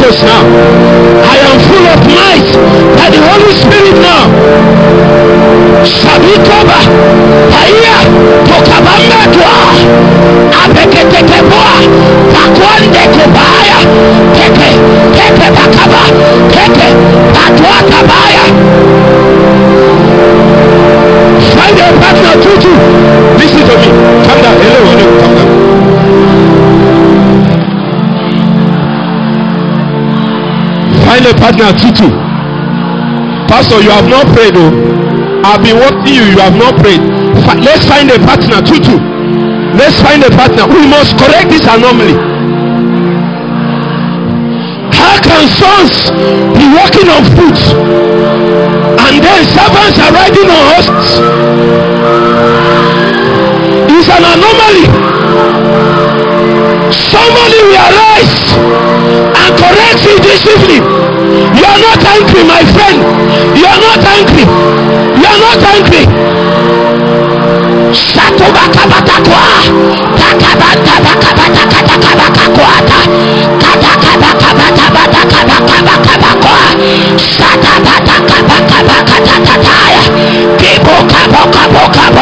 Ghost now. I am full of might by the Holy Spirit now. Shabikoba, Paya, Tokabambetwa, Abeketekeboa, Pakwande Kobaya, Keke Bakaba, Keke Patwa Kabaya. Find a partner, Tutu. Listen to me. Calm down. Hello, calm down. Find a partner, Tutu. Pastor, you have not prayed, though. I've been watching you. You have not prayed. Let's find a partner, Tutu. Let's find a partner. We must correct this anomaly. How can sons be walking on foot and then servants are riding on horses? It's an anomaly. Somebody will arise and correct you this evening. You are not angry, my friend. You are not angry. You are not angry. Satubakabatakwa, Takabatabakabatakabakwata, Katakabatabakabatabakabakwa, Satabatakabakabatataya, Kibokabokabokabo.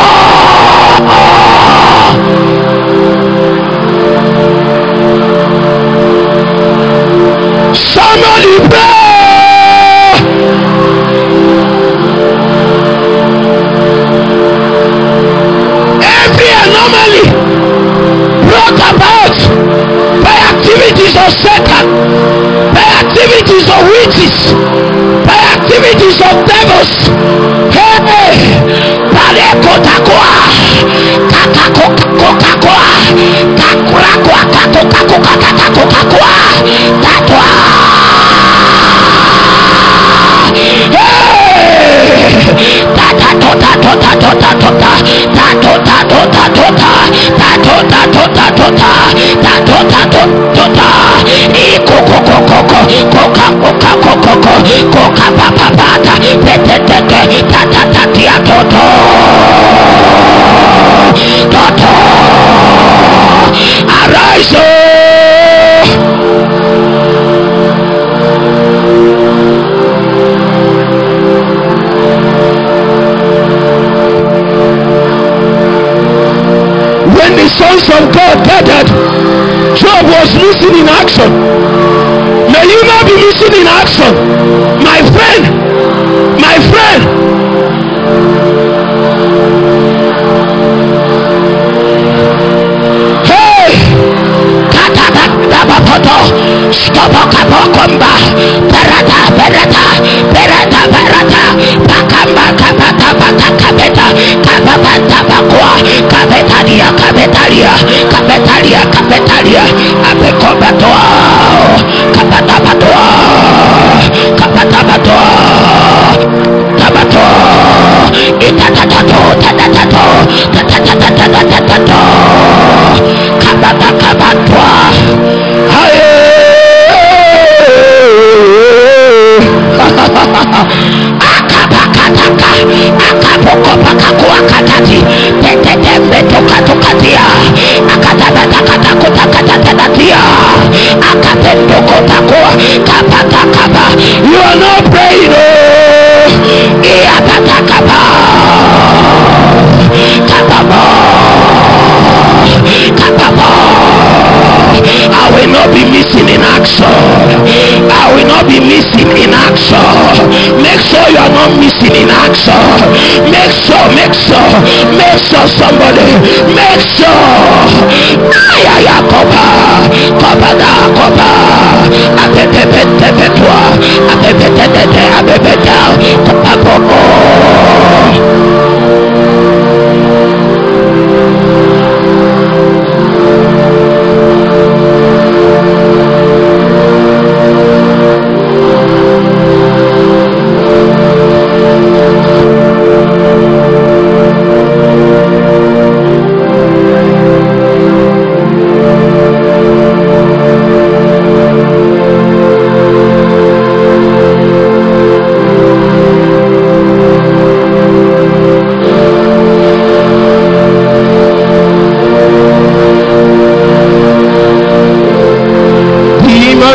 Somebody pray. Every anomaly brought about by activities of Satan, by activities of witches, by activities of devils. Hey, Palekotakwa, Kakakokakokakwa, Kakurakwa, Kakokakokakakokakwa, Tatwa. Arise. When the sons of God gathered, Job was missing in action. May you not be missing in action, my friend. My friend. Hey, Katatabapoto, Stobokabokomba, Berata, Berata, Berata, Berata, Bakamba, Kabata, Bakabeta, Kabata, Bakwa, Kabetaria, Kabetaria, Kabetaria, Kabetaria, Abekobatoa, Kabatabatoa, Kabatabatoa, Tabato, Itatato, Tatatato, Tatatatato, Kabatabatwa, Haye. Akabakataka, akabokopakakuakatati, tetetemetokatukatiya, akatabatakatakutakatatatia, akapendokotakua, kapatakaba. You are not praying, oh. Iapatakaba, kababo, kababo. I will not be missing in action. I will not be missing in action. Make sure you are not missing in action. Make sure somebody. Make sure. Ayaya koba, kobada koba, abebebetebetwa, abebetete, abebeta, kopapopo.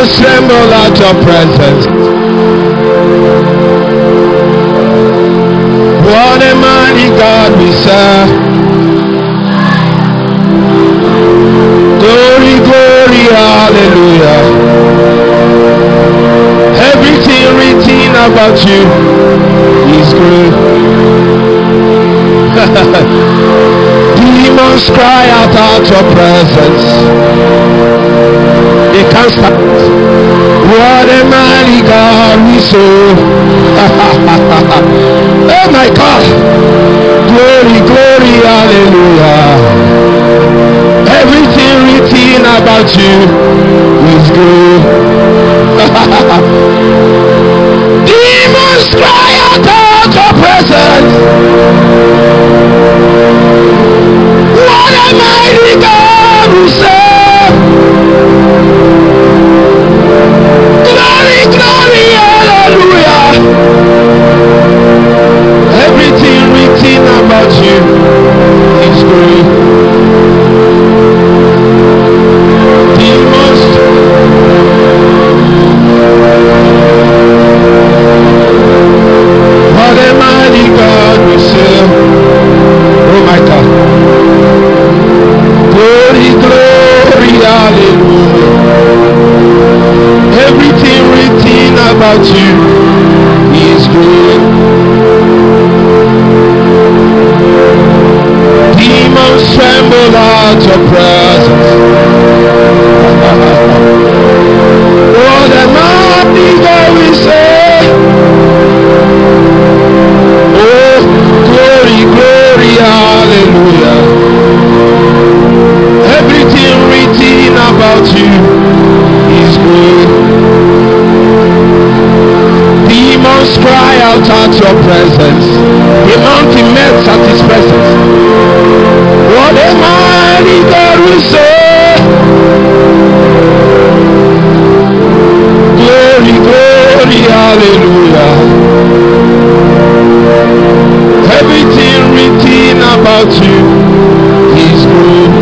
Demons tremble at your presence. What a mighty God we serve. Glory, glory, hallelujah. Everything written about you is good. Demons cry out at your presence. They can't stop. What a mighty God we serve. Oh my God. Glory, glory, hallelujah. Everything written about you is good. Demons cry out at your presence. What a mighty God we serve. Glory, glory, hallelujah. Everything written about you is good. Demons. What a mighty God we serve. Oh my God. Glory, glory, hallelujah. Everything written about you is good. Demons tremble at your presence. What a mighty God we serve. Oh, glory, glory, hallelujah. Everything written about you is good. Demons cry out at your presence. The mountain melts at his presence. What a mighty God we serve. Glory, glory, hallelujah. Everything written about you is good.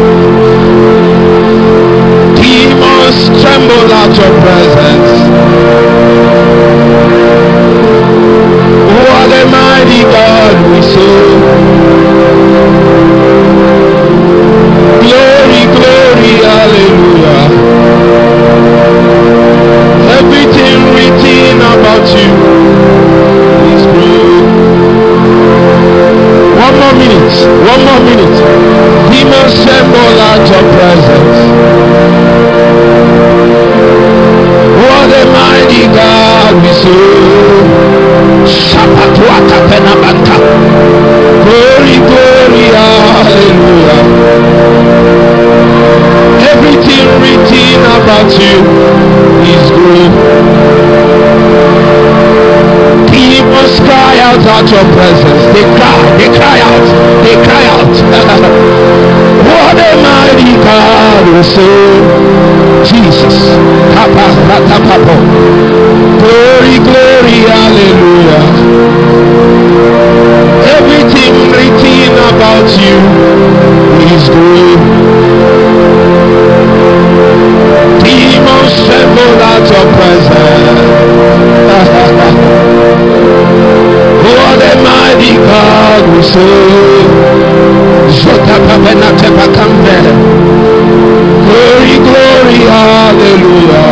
Demons tremble at your presence. What a mighty God we serve. Glory, glory, hallelujah. Everything written about you is good. One more minute. One more minute. Demons tremble at your presence. What a mighty God we serve. Shapatuata penabanta. Glory, glory, hallelujah. Everything written about you is good. Demons cry out at your presence. They cry out, they cry out. What a mighty God we serve. Jesus. Glory, glory, hallelujah. Everything written about you is good. Demons tremble at your presence. What a mighty God we serve. Glory, glory, hallelujah.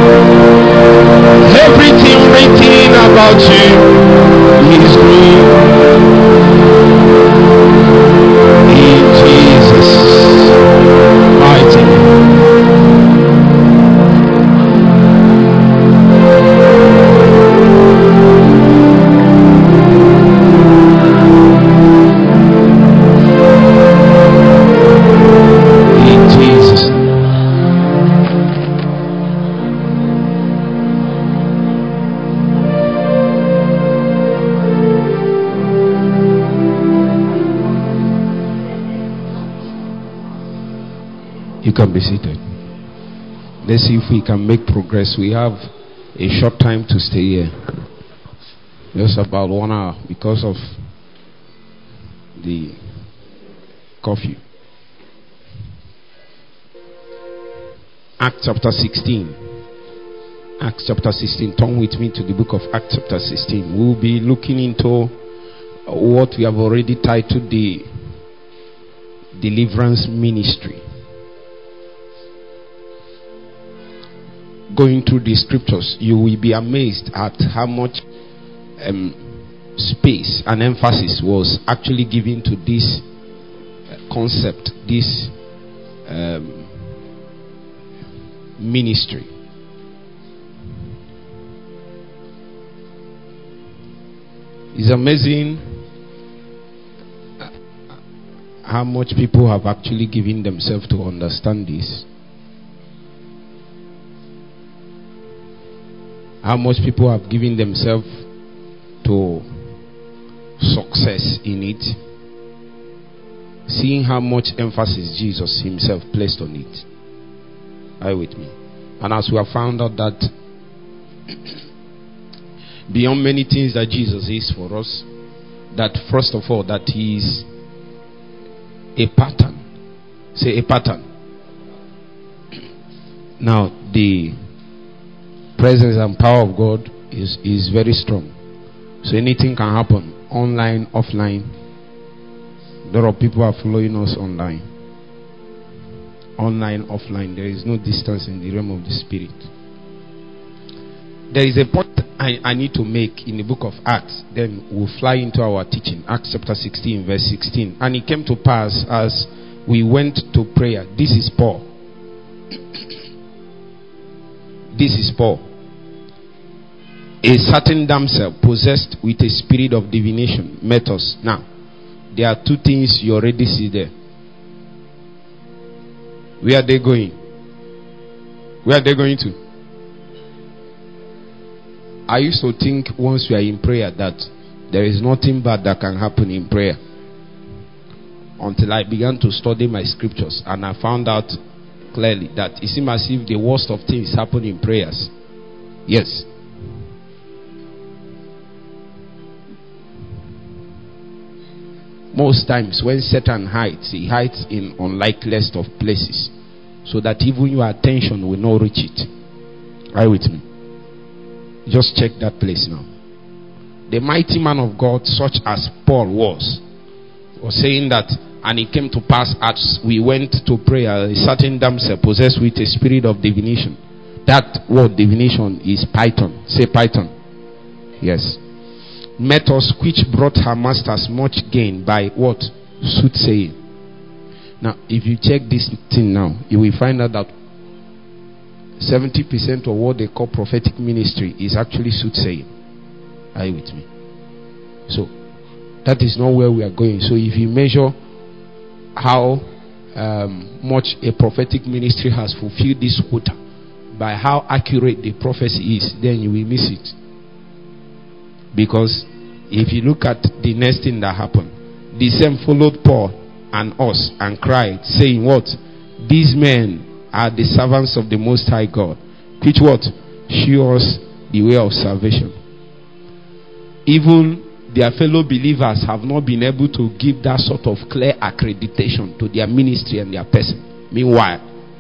Everything written about you is good. In Jesus' mighty name. In Jesus' name. You can be seated. Let's see if we can make progress. We have a short time to stay here. Just about 1 hour because of the coffee. Acts chapter 16. Acts chapter 16. Turn with me to the book of Acts chapter 16. We'll be looking into what we have already titled the deliverance ministry. Going through the scriptures, you will be amazed at how much space and emphasis was actually given to this concept, this ministry. It's amazing how much people have actually given themselves to understand this. How much people have given themselves to success in it. Seeing how much emphasis Jesus himself placed on it. Are you with me? And as we have found out that beyond many things that Jesus is for us, that first of all, that he is a pattern. Say a pattern. Now, the presence and power of God is very strong. So anything can happen, online, offline. A lot of people are following us online. Online, offline. There is no distance in the realm of the spirit. There is a point I need to make in the book of Acts. Then we'll fly into our teaching. Acts chapter 16, verse 16. And it came to pass as we went to prayer. This is Paul. This is Paul. A certain damsel possessed with a spirit of divination met us. Now, there are two things you already see there. Where are they going? Where are they going to? I used to think once we are in prayer that there is nothing bad that can happen in prayer. Until I began to study my scriptures and I found out clearly that it seems as if the worst of things happen in prayers. Yes. Most times when Satan hides, he hides in unlikeliest of places, so that even your attention will not reach it. Are you with me? Just check that place now. The mighty man of God, such as Paul was saying that, and it came to pass as we went to prayer, a certain damsel possessed with a spirit of divination. That word divination is Python. Say Python. Yes. Met us, which brought her masters much gain by what? Soothsaying. Now, if you check this thing now, you will find out that 70% of what they call prophetic ministry is actually soothsaying. Are you with me? So, that is not where we are going. So, if you measure how much a prophetic ministry has fulfilled this quota by how accurate the prophecy is, then you will miss it. Because if you look at the next thing that happened, the same followed Paul and us and cried, saying what? These men are the servants of the Most High God, which what? Show us the way of salvation. Even their fellow believers have not been able to give that sort of clear accreditation to their ministry and their person. Meanwhile,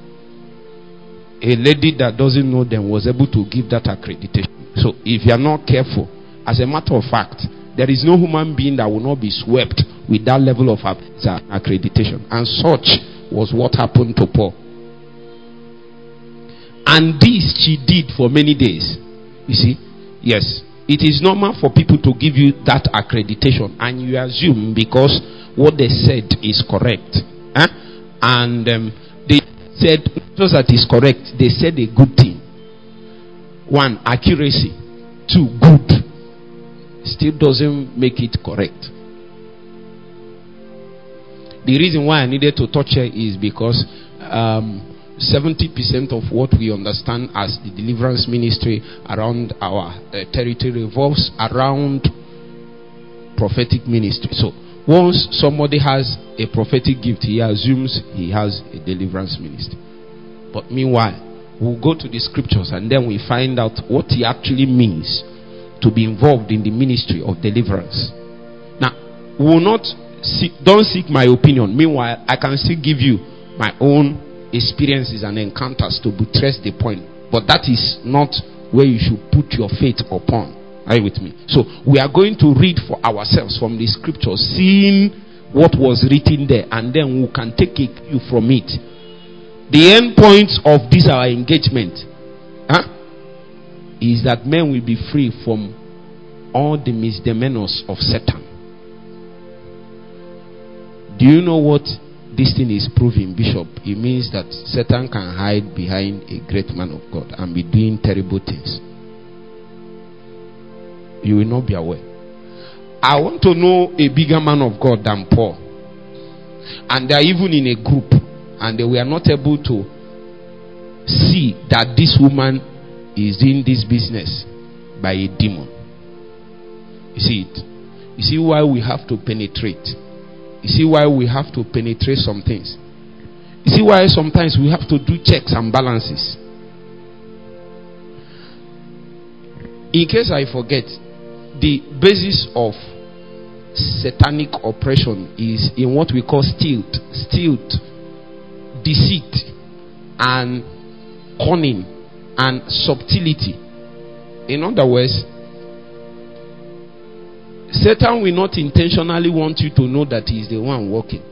a lady that doesn't know them was able to give that accreditation. So if you are not careful, as a matter of fact, there is no human being that will not be swept with that level of accreditation. And such was what happened to Paul. And this she did for many days. You see? Yes. It is normal for people to give you that accreditation and you assume because what they said is correct. And they said, just that is correct, they said a good thing. One, accuracy. Two, good. Still doesn't make it correct. The reason why I needed to touch here is because 70% of what we understand as the deliverance ministry around our territory revolves around prophetic ministry. So once somebody has a prophetic gift, he assumes he has a deliverance ministry. But meanwhile, we'll go to the scriptures and then we find out what he actually means to be involved in the ministry of deliverance. Now, we will not don't seek my opinion. Meanwhile, I can still give you my own experiences and encounters to buttress the point. But that is not where you should put your faith upon. Are you with me? So we are going to read for ourselves from the scriptures, seeing what was written there, and then we can take a cue from it. The end point of this our engagement is that men will be free from all the misdemeanors of Satan. Do you know what this thing is proving, Bishop? It means that Satan can hide behind a great man of God and be doing terrible things. You will not be aware. I want to know a bigger man of God than Paul. And they are even in a group, and they were not able to see that this woman is in this business by a demon. You see it? You see why we have to penetrate. You see why we have to penetrate some things. You see why sometimes we have to do checks and balances. In case I forget, the basis of satanic oppression is in what we call stealth, deceit, and cunning and subtlety. In other words, Satan will not intentionally want you to know that he is the one working.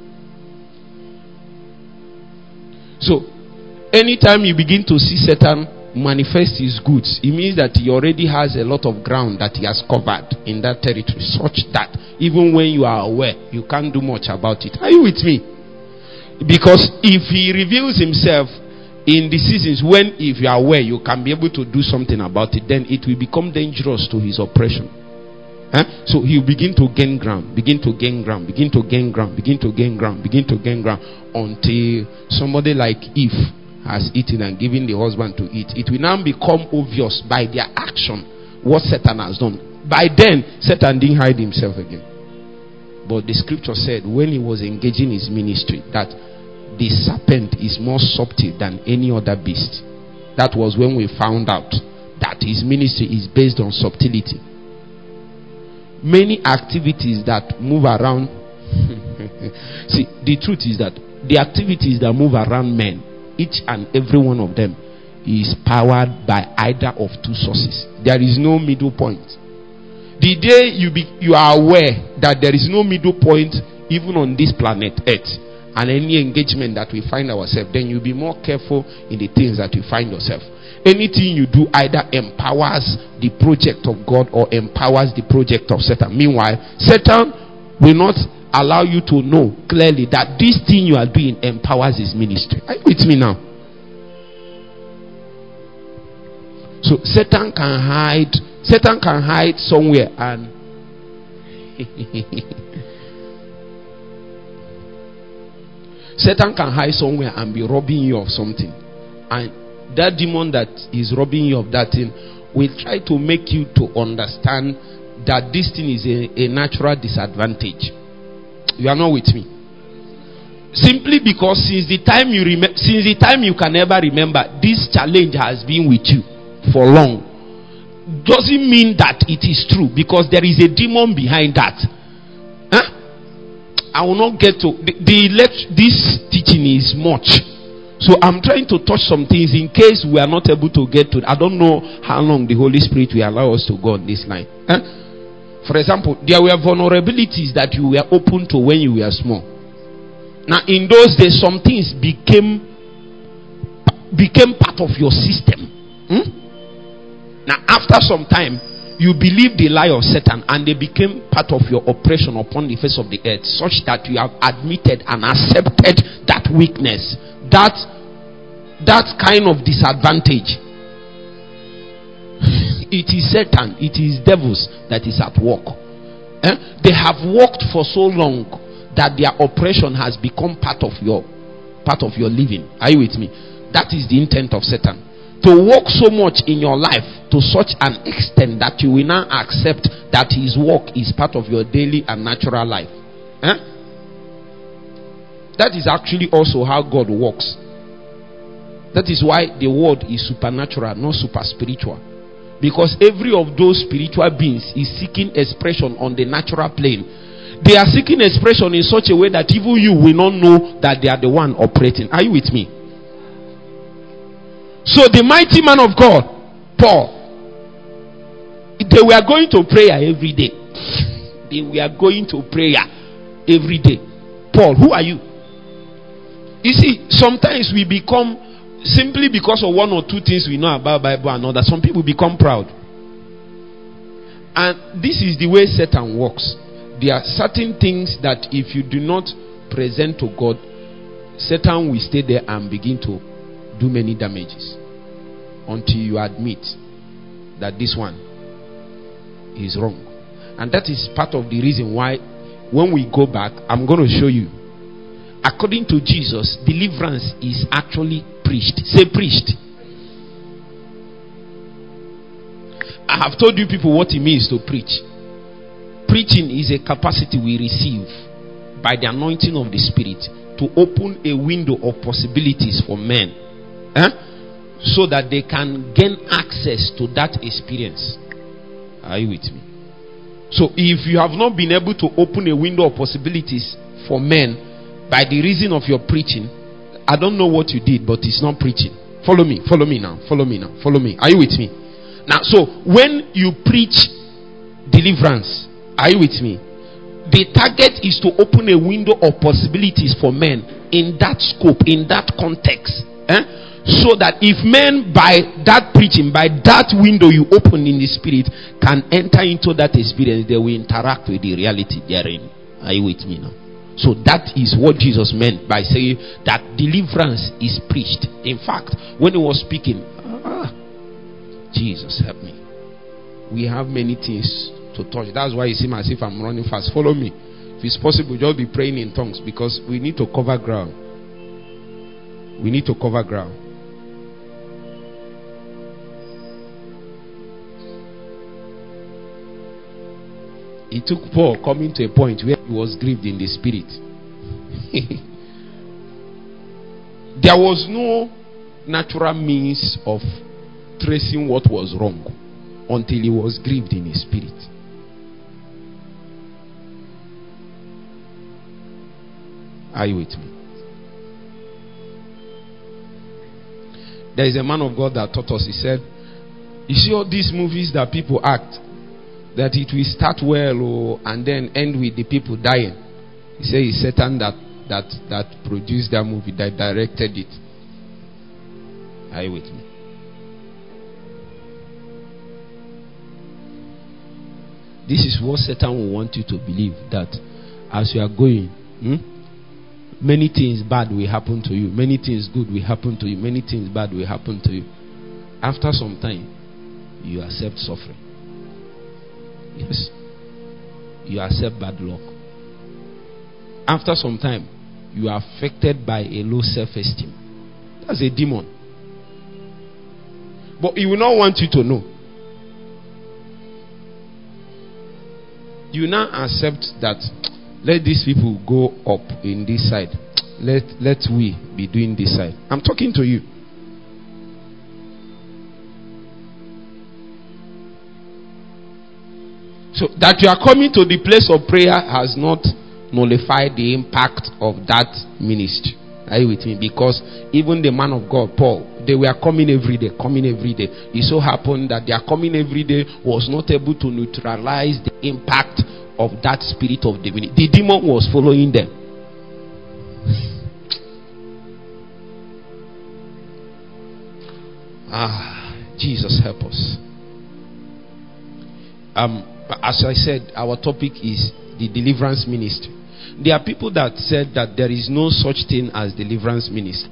So, anytime you begin to see Satan manifest his goods, it means that he already has a lot of ground that he has covered in that territory, such that even when you are aware, you can't do much about it. Are you with me? Because if he reveals himself in the seasons when, if you are aware, you can be able to do something about it, then it will become dangerous to his oppression. So he'll begin to gain ground, begin to gain ground, begin to gain ground, begin to gain ground, begin to gain ground, until somebody like Eve has eaten and given the husband to eat. It will now become obvious by their action what Satan has done. By then, Satan didn't hide himself again. But the scripture said when he was engaging his ministry, that the serpent is more subtle than any other beast. That was when we found out that his ministry is based on subtlety. Many activities that move around see, the truth is that the activities that move around men, each and every one of them is powered by either of two sources. There is no middle point. The day you are aware that there is no middle point even on this planet Earth, and any engagement that we find ourselves, then you'll be more careful in the things that you find yourself. Anything you do either empowers the project of God or empowers the project of Satan. Meanwhile, Satan will not allow you to know clearly that this thing you are doing empowers his ministry. Are you with me now? So Satan can hide somewhere and Satan can hide somewhere and be robbing you of something. And that demon that is robbing you of that thing will try to make you to understand that this thing is a natural disadvantage. You are not with me. Simply because since the time you can ever remember, this challenge has been with you for long. Doesn't mean that it is true, because there is a demon behind that. I will not get to this teaching is much. So I'm trying to touch some things in case we are not able to get to. I don't know how long the Holy Spirit will allow us to go on this line. For example, there were vulnerabilities that you were open to when you were small. Now in those days, some things became part of your system. Now after some time, you believed the lie of Satan, and they became part of your oppression upon the face of the earth, such that you have admitted and accepted that weakness, that kind of disadvantage. It is Satan, it is devils that is at work. They have worked for so long that their oppression has become part of your living. Are you with me? That is the intent of Satan. To work so much in your life to such an extent that you will now accept that his work is part of your daily and natural life. That is actually also how God works. That is why the word is supernatural, not super spiritual. Because every of those spiritual beings is seeking expression on the natural plane. They are seeking expression in such a way that even you will not know that they are the one operating. Are you with me? So the mighty man of God, Paul. They were going to prayer every day. They were going to prayer every day. Paul, who are you? You see, sometimes we become, simply because of one or two things we know about Bible and all that, some people become proud. And this is the way Satan works. There are certain things that if you do not present to God, Satan will stay there and begin to do many damages until you admit that this one is wrong. And that is part of the reason why when we go back, I'm going to show you. According to Jesus, deliverance is actually preached. Say preached. I have told you people what it means to preach. Preaching is a capacity we receive by the anointing of the Spirit to open a window of possibilities for men, so that they can gain access to that experience. Are you with me? So if you have not been able to open a window of possibilities for men by the reason of your preaching, I don't know what you did, but it's not preaching. Follow me now. Are you with me? Now, so when you preach deliverance, are you with me? The target is to open a window of possibilities for men in that scope, in that context. So that if men, by that preaching, by that window you open in the Spirit, can enter into that experience, they will interact with the reality therein. Are you with me now? So that is what Jesus meant by saying that deliverance is preached. In fact, when he was speaking, Jesus help me. We have many things to touch. That's why it seems as if I'm running fast. Follow me. If it's possible, just be praying in tongues, because we need to cover ground. We need to cover ground. It took Paul coming to a point where he was grieved in the spirit. There was no natural means of tracing what was wrong until he was grieved in his spirit. Are you with me? There is a man of God that taught us. He said, you see all these movies that people act, that it will start well and then end with the people dying. He said it's Satan that produced that movie, that directed it. Are you with me? This is what Satan will want you to believe, that as you are going, many things bad will happen to you, many things good will happen to you, many things bad will happen to you. After some time, you accept suffering. Yes. You accept bad luck. After some time, you are affected by a low self-esteem. That's a demon. But he will not want you to know. You now accept that let these people go up in this side. Let we be doing this side. I'm talking to you. So that you are coming to the place of prayer has not nullified the impact of that ministry. Are you with me? Because even the man of God, Paul, they were coming every day. It so happened that their coming every day was not able to neutralize the impact of that spirit of divinity. The demon was following them. Jesus help us. As I said, our topic is the deliverance ministry. There are people that said that there is no such thing as deliverance ministry.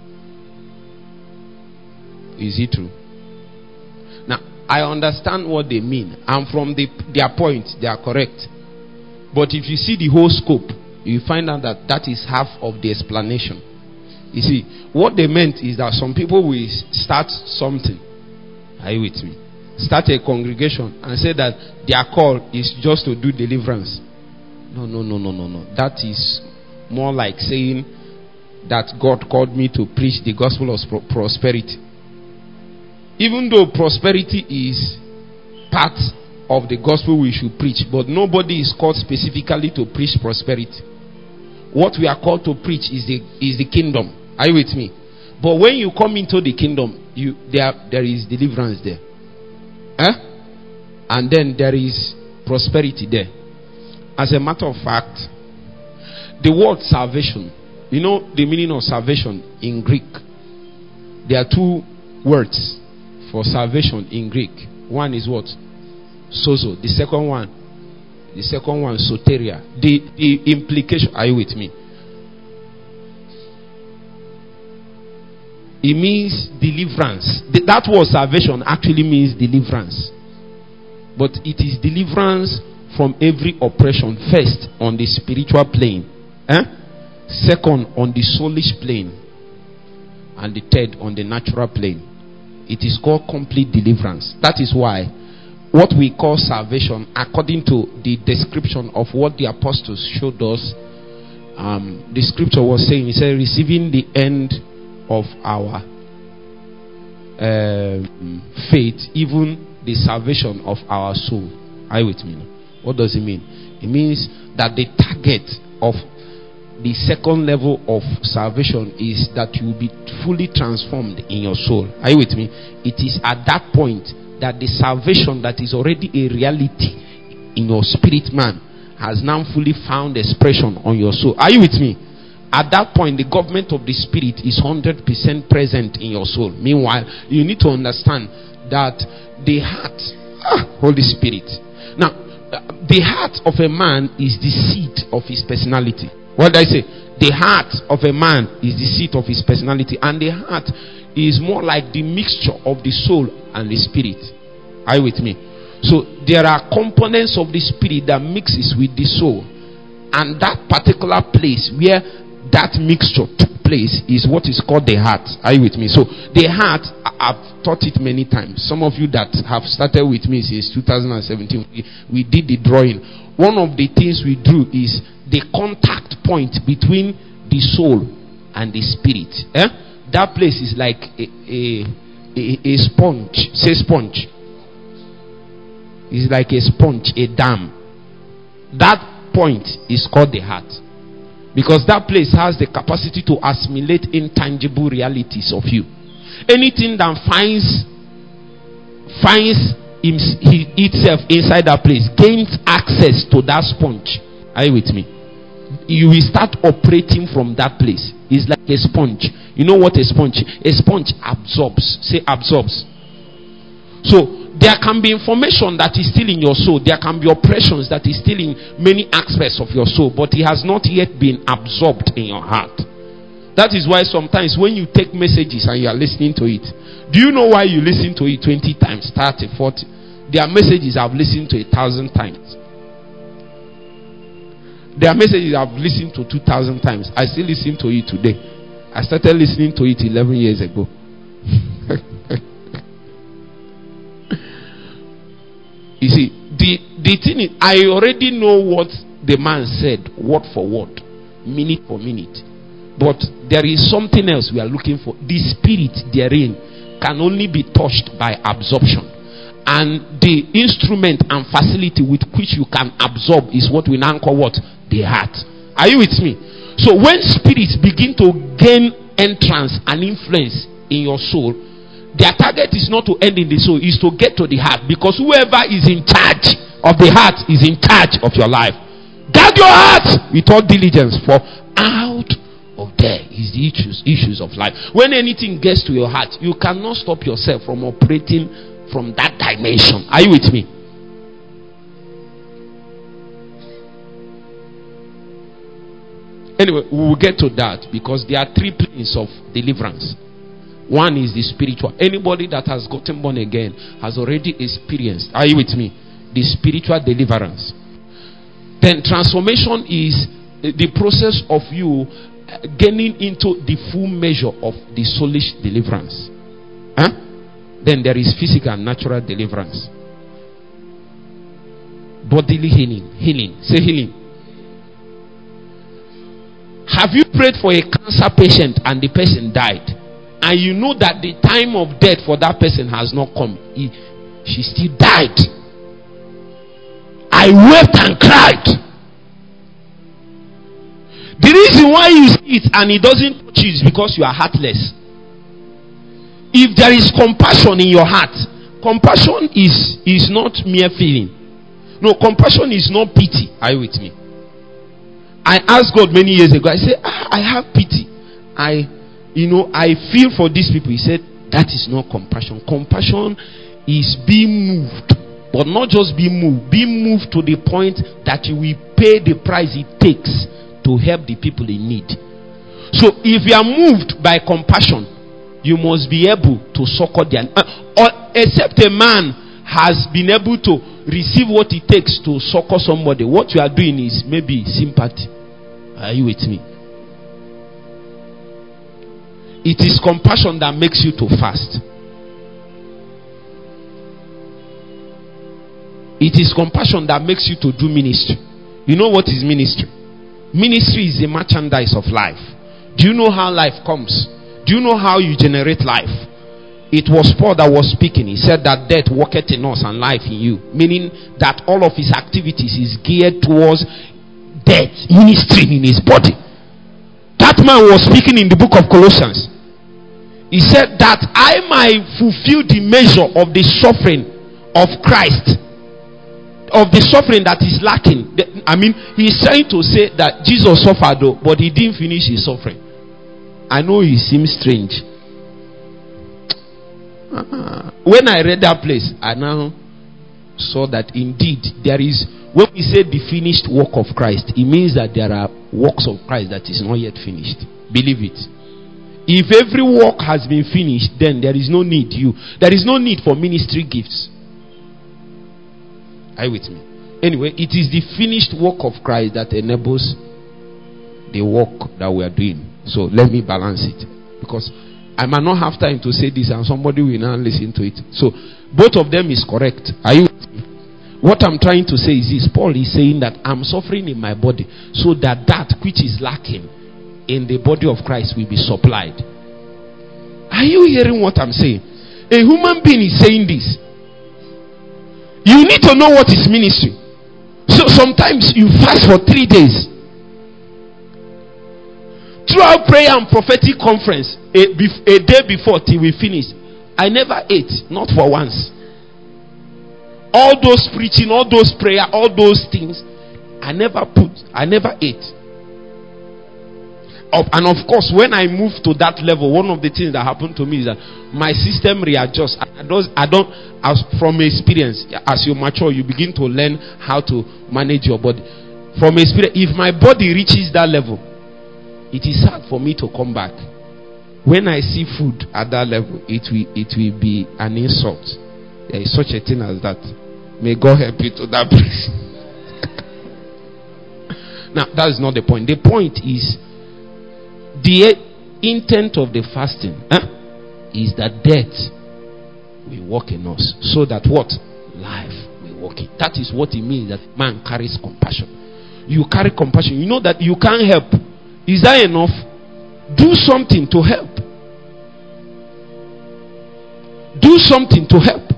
Is it true? Now, I understand what they mean, and from their point, they are correct. But if you see the whole scope, you find out that that is half of the explanation. You see, what they meant is that some people will start something. Are you with me? Start a congregation and say that their call is just to do deliverance. No. That is more like saying that God called me to preach the gospel of prosperity. Even though prosperity is part of the gospel we should preach, but nobody is called specifically to preach prosperity. What we are called to preach is the kingdom. Are you with me? But when you come into the kingdom, there is deliverance there. And then there is prosperity there. As a matter of fact, the word salvation, you know the meaning of salvation in Greek? There are two words for salvation in Greek. One is what? Sozo. The second one, soteria. The implication, are you with me? It means deliverance. That word salvation actually means deliverance. But it is deliverance from every oppression. First, on the spiritual plane. Second, on the soulish plane. And the third, on the natural plane. It is called complete deliverance. That is why what we call salvation, according to the description of what the apostles showed us, the scripture was saying, it said, receiving the end of our faith, even the salvation of our soul. Are you with me? What does it mean? It means that the target of the second level of salvation is that you will be fully transformed in your soul. Are you with me? It is at that point that the salvation that is already a reality in your spirit man has now fully found expression on your soul. Are you with me? At that point, the government of the spirit is 100% present in your soul. Meanwhile, you need to understand that the heart, Holy Spirit. Now, the heart of a man is the seat of his personality. What did I say? The heart of a man is the seat of his personality. And the heart is more like the mixture of the soul and the spirit. Are you with me? So there are components of the spirit that mixes with the soul. And that particular place where that mixture took place is what is called the heart. Are you with me? So the heart, I've taught it many times. Some of you that have started with me since 2017, we did the drawing. One of the things we drew is the contact point between the soul and the spirit. That place is like a sponge. Say sponge. It's like a sponge, a dam. That point is called the heart. Because that place has the capacity to assimilate intangible realities of you. Anything that finds itself inside that place gains access to that sponge. Are you with me? You will start operating from that place. It's like a sponge. You know what a sponge? A sponge absorbs. Say absorbs. So there can be information that is still in your soul. There can be oppressions that is still in many aspects of your soul, but it has not yet been absorbed in your heart. That is why sometimes when you take messages and you are listening to it, do you know why you listen to it 20 times, 30, 40? There are messages I've listened to 1,000 times. There are messages I've listened to 2,000 times. I still listen to it today. I started listening to it 11 years ago. You see, the thing is, I already know what the man said, word for word, minute for minute. But there is something else we are looking for. The spirit therein can only be touched by absorption. And the instrument and facility with which you can absorb is what we now call what? The heart. Are you with me? So when spirits begin to gain entrance and influence in your soul, their target is not to end in the soul, is to get to the heart. Because whoever is in charge of the heart is in charge of your life. Guard your heart with all diligence, for out of there is the issues of life. When anything gets to your heart, you cannot stop yourself from operating from that dimension. Are you with me? Anyway, we will get to that because there are three planes of deliverance. One is the spiritual. Anybody that has gotten born again has already experienced, are you with me, the spiritual deliverance. Then transformation is the process of you getting into the full measure of the soulish deliverance. Then there is physical and natural deliverance. Bodily healing. Say healing. Have you prayed for a cancer patient and the person died, and you know that the time of death for that person has not come? She still died. I wept and cried. The reason why you see it and it doesn't touch you is because you are heartless. If there is compassion in your heart, Compassion is not mere feeling. No, compassion is not pity. Are you with me? I asked God many years ago. I said, I have pity. I feel for these people. He said, that is not compassion. Compassion is being moved, but not just being moved to the point that you will pay the price it takes to help the people in need. So if you are moved by compassion, you must be able to succor their except a man has been able to receive what it takes to succor somebody. What you are doing is maybe sympathy. Are you with me? It is compassion that makes you to fast. It is compassion that makes you to do ministry. You know what is ministry? Ministry is a merchandise of life. Do you know how life comes? Do you know how you generate life? It was Paul that was speaking. He said that death worketh in us and life in you. Meaning that all of his activities is geared towards death, ministry in his body. That man was speaking in the book of Colossians. He said that I might fulfill the measure of the suffering of Christ. Of the suffering that is lacking. I mean, he's trying to say that Jesus suffered though, but he didn't finish his suffering. I know it seems strange. When I read that place, I now saw that indeed there is, when we say the finished work of Christ, it means that there are works of Christ that is not yet finished. Believe it. If every work has been finished, then there is no need for ministry gifts. Are you with me? Anyway, it is the finished work of Christ that enables the work that we are doing. So let me balance it, because I might not have time to say this and somebody will now listen to it. So both of them is correct. Are you with me? What I'm trying to say is this. Paul is saying that I'm suffering in my body so that that which is lacking in the body of Christ will be supplied. Are you hearing what I'm saying? A human being is saying this. You need to know what is ministry. So sometimes you fast for 3 days. Throughout prayer and prophetic conference, a day before till we finish, I never ate, not for once. All those preaching, all those prayer, all those things, I never ate. And of course, when I moved to that level, one of the things that happened to me is that my system readjusts. I don't, as from experience, as you mature, you begin to learn how to manage your body. From experience, if my body reaches that level, it is hard for me to come back. When I see food at that level, it will be an insult. There is such a thing as that. May God help you to that place. Now, that is not the point. The point is, the intent of the fasting is that death will work in us, so that what? Life will work in. That is what it means that man carries compassion. You carry compassion. You know that you can't help. Is that enough? Do something to help. Do something to help.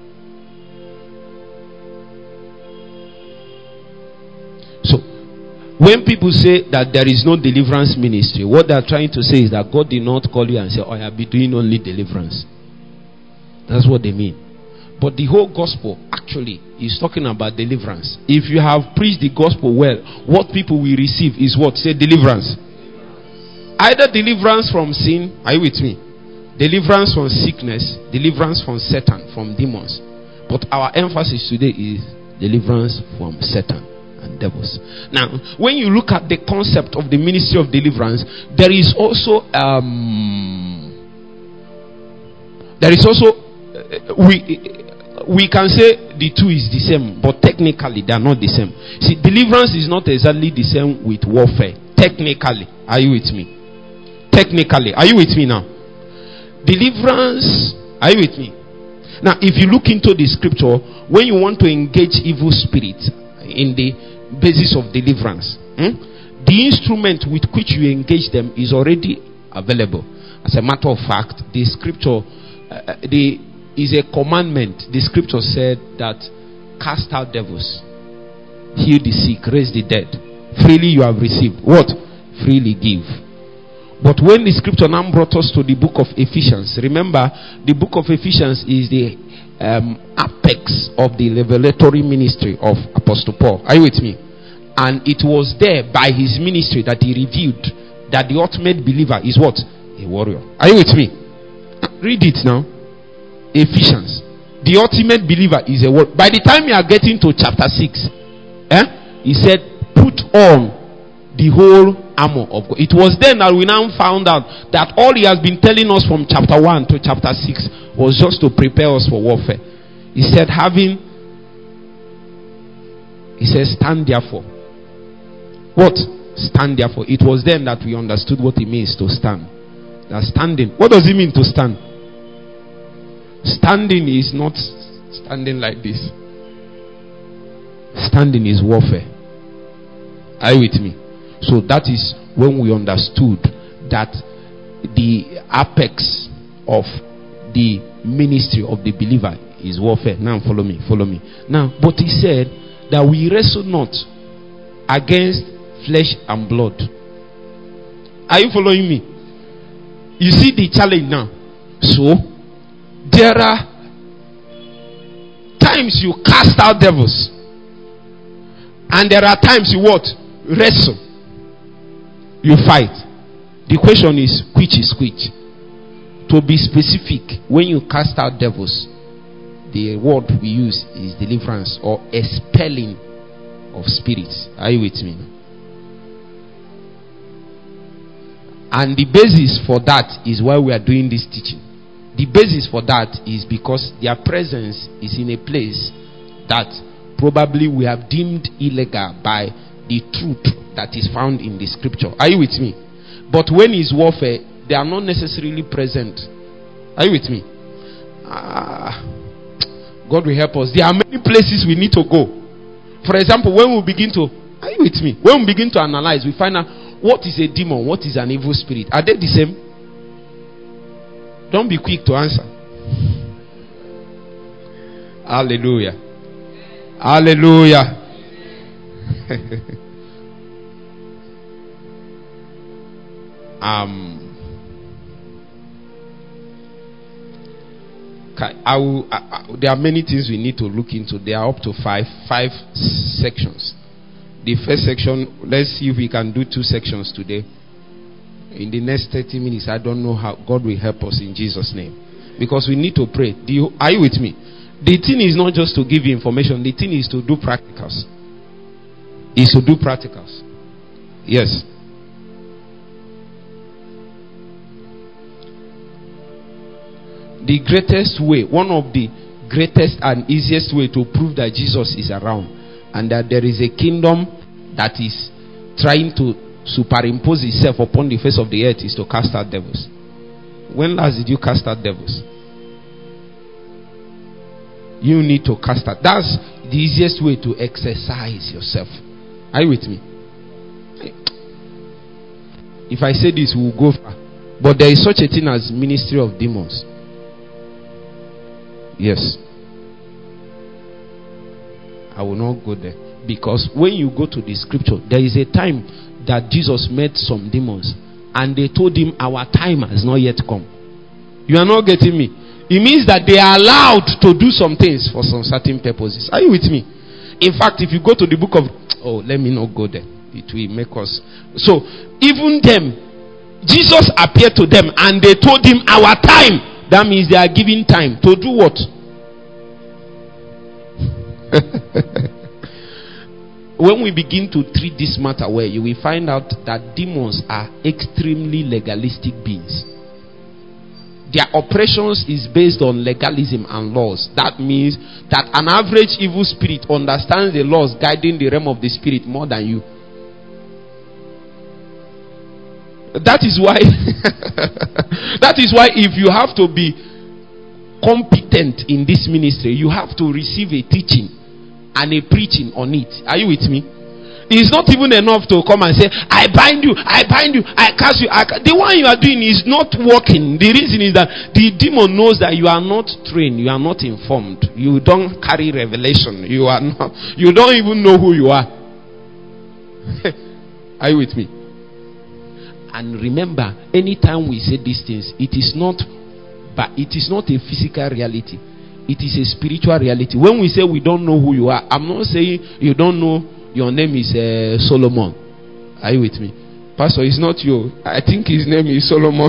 So, when people say that there is no deliverance ministry, what they are trying to say is that God did not call you and say, oh, I'll be doing only deliverance. That's what they mean. But the whole gospel actually is talking about deliverance. If you have preached the gospel well, what people will receive is what? Say deliverance. Either deliverance from sin, are you with me? Deliverance from sickness, deliverance from Satan, from demons. But our emphasis today is deliverance from Satan and devils. Now, when you look at the concept of the ministry of deliverance, there is also we can say the two is the same, but technically they are not the same. See, deliverance is not exactly the same with warfare. Technically, are you with me? Technically, are you with me now? Deliverance, are you with me? Now, if you look into the scripture, when you want to engage evil spirits in the basis of deliverance, the instrument with which you engage them is already available. As a matter of fact, the scripture is a commandment. The scripture said that cast out devils, heal the sick, raise the dead. Freely you have received. What? Freely give. But when the scripture now brought us to the book of Ephesians, remember the book of Ephesians is the apex of the revelatory ministry of Apostle Paul. Are you with me? And it was there by his ministry that he revealed that the ultimate believer is what? A warrior. Are you with me? Read it now. Ephesians. The ultimate believer is a warrior. By the time you are getting to chapter 6, he said, put on the whole armor of God. It was then that we now found out that all he has been telling us from chapter 1 to chapter 6 was just to prepare us for warfare. He said, stand therefore. What? Stand therefore. It was then that we understood what it means to stand. That standing. What does it mean to stand? Standing is not standing like this. Standing is warfare. Are you with me? So that is when we understood that the apex of the ministry of the believer is warfare. Now follow me. Now, but he said that we wrestle not against flesh and blood. Are you following me? You see the challenge now. So there are times you cast out devils, and there are times you what? Wrestle. You fight. The question is, which is which? To be specific, when you cast out devils, the word we use is deliverance or expelling of spirits. Are you with me? And the basis for that is why we are doing this teaching. The basis for that is because their presence is in a place that probably we have deemed illegal by the truth that is found in the scripture. Are you with me? But when it's warfare, they are not necessarily present. Are you with me? God will help us. There are many places we need to go. For example, when we begin to, are you with me? When we begin to analyze, we find out what is a demon, what is an evil spirit. Are they the same? Don't be quick to answer. Hallelujah. Hallelujah. There are many things we need to look into. There are up to five sections. The first section, let's see if we can do 2 sections today. In the next 30 minutes, I don't know how. God will help us in Jesus' name. Because we need to pray. Are you with me? The thing is not just to give you information. The thing is to do practicals. Is to do practicals. Yes. The greatest way, one of the greatest and easiest way to prove that Jesus is around and that there is a kingdom that is trying to superimpose itself upon the face of the earth is to cast out devils. When last did you cast out devils? You need to cast out. That's the easiest way to exercise yourself. Are you with me? If I say this, we will go far. But there is such a thing as ministry of demons. Yes. I will not go there. Because when you go to the scripture, there is a time that Jesus met some demons and they told him, our time has not yet come. You are not getting me? It means that they are allowed to do some things for some certain purposes. Are you with me? In fact, if you go to the book of... let me not go there. It will make us... So, even them, Jesus appeared to them and they told him, our time. That means they are giving time to do what? When we begin to treat this matter well, you will find out that demons are extremely legalistic beings. Their operations is based on legalism and laws. That means that an average evil spirit understands the laws guiding the realm of the spirit more than you. That is why that is why if you have to be competent in this ministry, you have to receive a teaching and a preaching on it. Are you with me? It's not even enough to come and say, I bind you, I cast you. The one you are doing is not working. The reason is that the demon knows that you are not trained, you are not informed, you don't carry revelation, you don't even know who you are. Are you with me? And remember, anytime we say these things, it is not a physical reality. it is a spiritual reality. When we say we don't know who you are, I'm not saying you don't know your name is Solomon. Are you with me? Pastor, it's not you. I think his name is Solomon.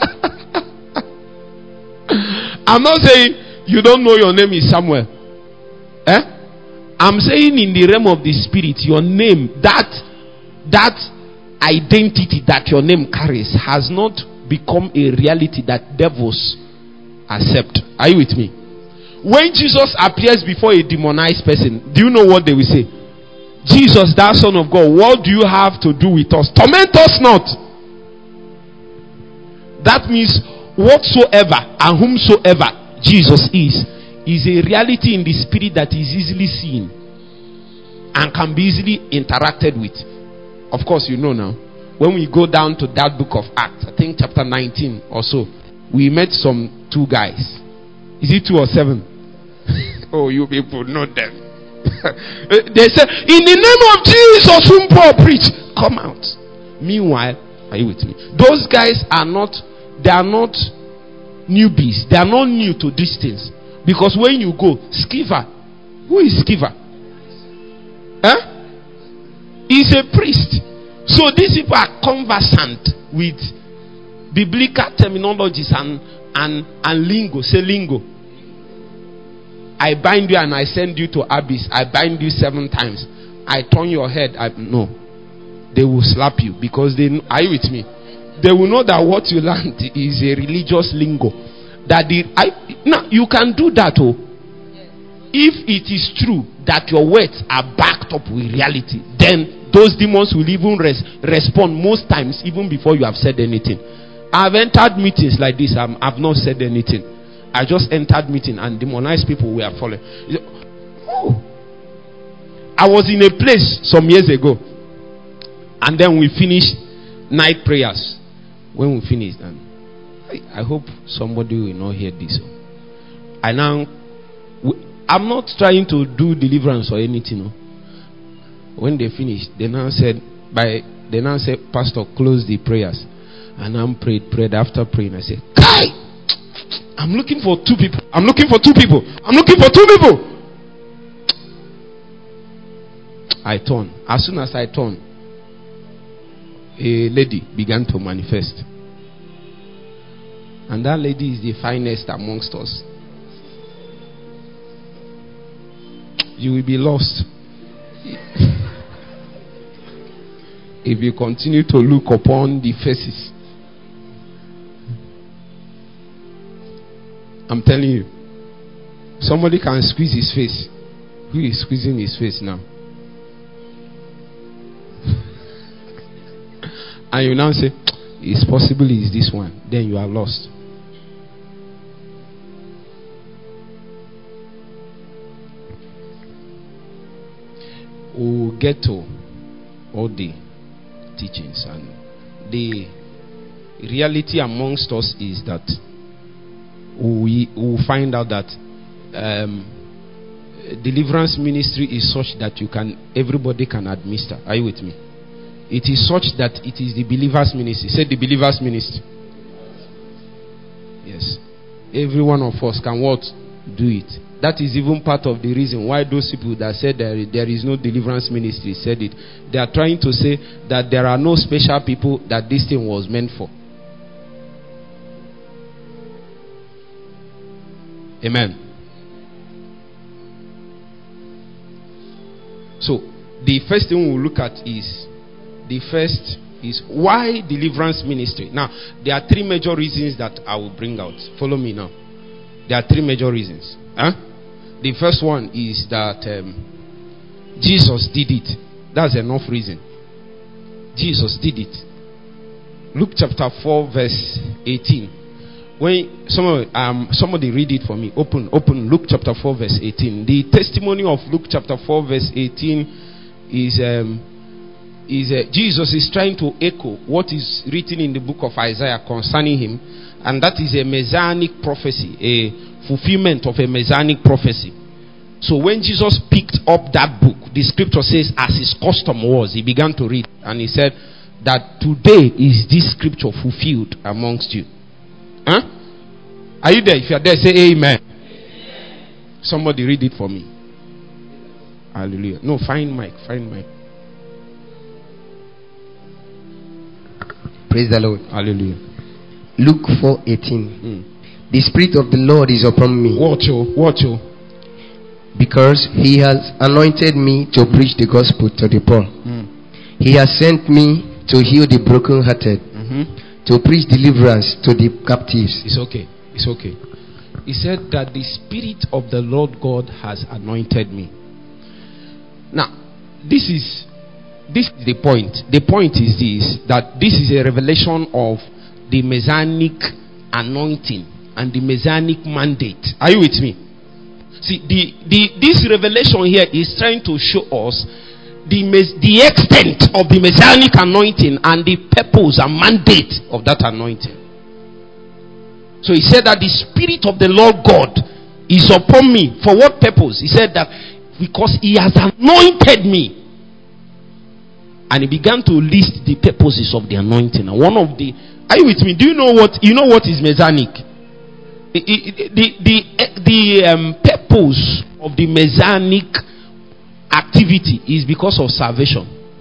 I'm not saying you don't know your name is Samuel. I'm saying in the realm of the spirit, your name, that identity that your name carries has not become a reality that devils accept. Are you with me? When Jesus appears before a demonized person, do you know what they will say? Jesus, thou Son of God, what do you have to do with us? Torment us not. That means whatsoever and whomsoever Jesus is a reality in the spirit that is easily seen and can be easily interacted with. Of course, you know now, when we go down to that book of Acts, I think chapter 19 or so, we met some 2 guys. Is it 2 or 7? Oh, you people know them. They said, in the name of Jesus whom Paul preached, come out. Meanwhile, are you with me? Those guys are not newbies. They are not new to these things. Because when you go, Sceva, who is Sceva? He's a priest. So these people are conversant with biblical terminologies and lingo. Say lingo. I bind you and I send you to abyss. I bind you 7 times. I turn your head. No. They will slap you because they know. Are you with me? They will know that what you learned is a religious lingo. Now you can do that. If it is true that your words are backed up with reality, then those demons will even respond most times even before you have said anything. I've entered meetings like this. I've not said anything. I just entered meeting and demonized people were following. Oh. I was in a place some years ago, and then we finished night prayers. When we finished, and I hope somebody will not hear this. I'm not trying to do deliverance or anything. No. When they finished, they now said, Pastor, close the prayers. And I prayed. After praying, I said, Kai! I'm looking for 2 people. I'm looking for 2 people. I'm looking for 2 people. I turned. As soon as I turned, a lady began to manifest. And that lady is the finest amongst us. You will be lost if you continue to look upon the faces. I'm telling you, somebody can squeeze his face. Who is squeezing his face now? And you now say, it's possible it's this one. Then you are lost. We'll get to all the teachings, and the reality amongst us is that we will find out that deliverance ministry is such that everybody can administer. Are you with me? It is such that it is the believer's ministry. Say the believer's ministry. Yes. Every one of us can do it. That is even part of the reason why those people that said there is no deliverance ministry said it. They are trying to say that there are no special people that this thing was meant for. Amen. So the first thing we'll look at is why deliverance ministry. Now there are 3 major reasons that I will bring out. Follow me now. There are 3 major reasons. The first one is that Jesus did it. That's enough reason. Jesus did it. Luke chapter 4 verse 18. When somebody read it for me. Open Luke chapter 4 verse 18. The testimony of Luke chapter 4 verse 18 is Jesus is trying to echo what is written in the book of Isaiah concerning him, and that is a messianic prophecy, a fulfillment of a messianic prophecy. So when Jesus picked up that book, the scripture says, as his custom was, he began to read, and he said that today is this scripture fulfilled amongst you. Are you there? If you are there, say amen. Somebody read it for me. Hallelujah. No, find Mike. Praise the Lord. Hallelujah. Luke 4:18. The Spirit of the Lord is upon me. Watch you. Because he has anointed me to preach the gospel to the poor. He has sent me to heal the brokenhearted, to preach deliverance to the captives. It's okay. He said that the Spirit of the Lord God has anointed me. Now, this is the point. The point is this, that this is a revelation of the messianic anointing and the messianic mandate. Are you with me? See, this revelation here is trying to show us the extent of the messianic anointing and the purpose and mandate of that anointing. So he said that the Spirit of the Lord God is upon me. For what purpose? He said that because he has anointed me. And he began to list the purposes of the anointing. And one of the, are you with me? Do you know what is messianic? The purpose of the messianic activity is because of salvation.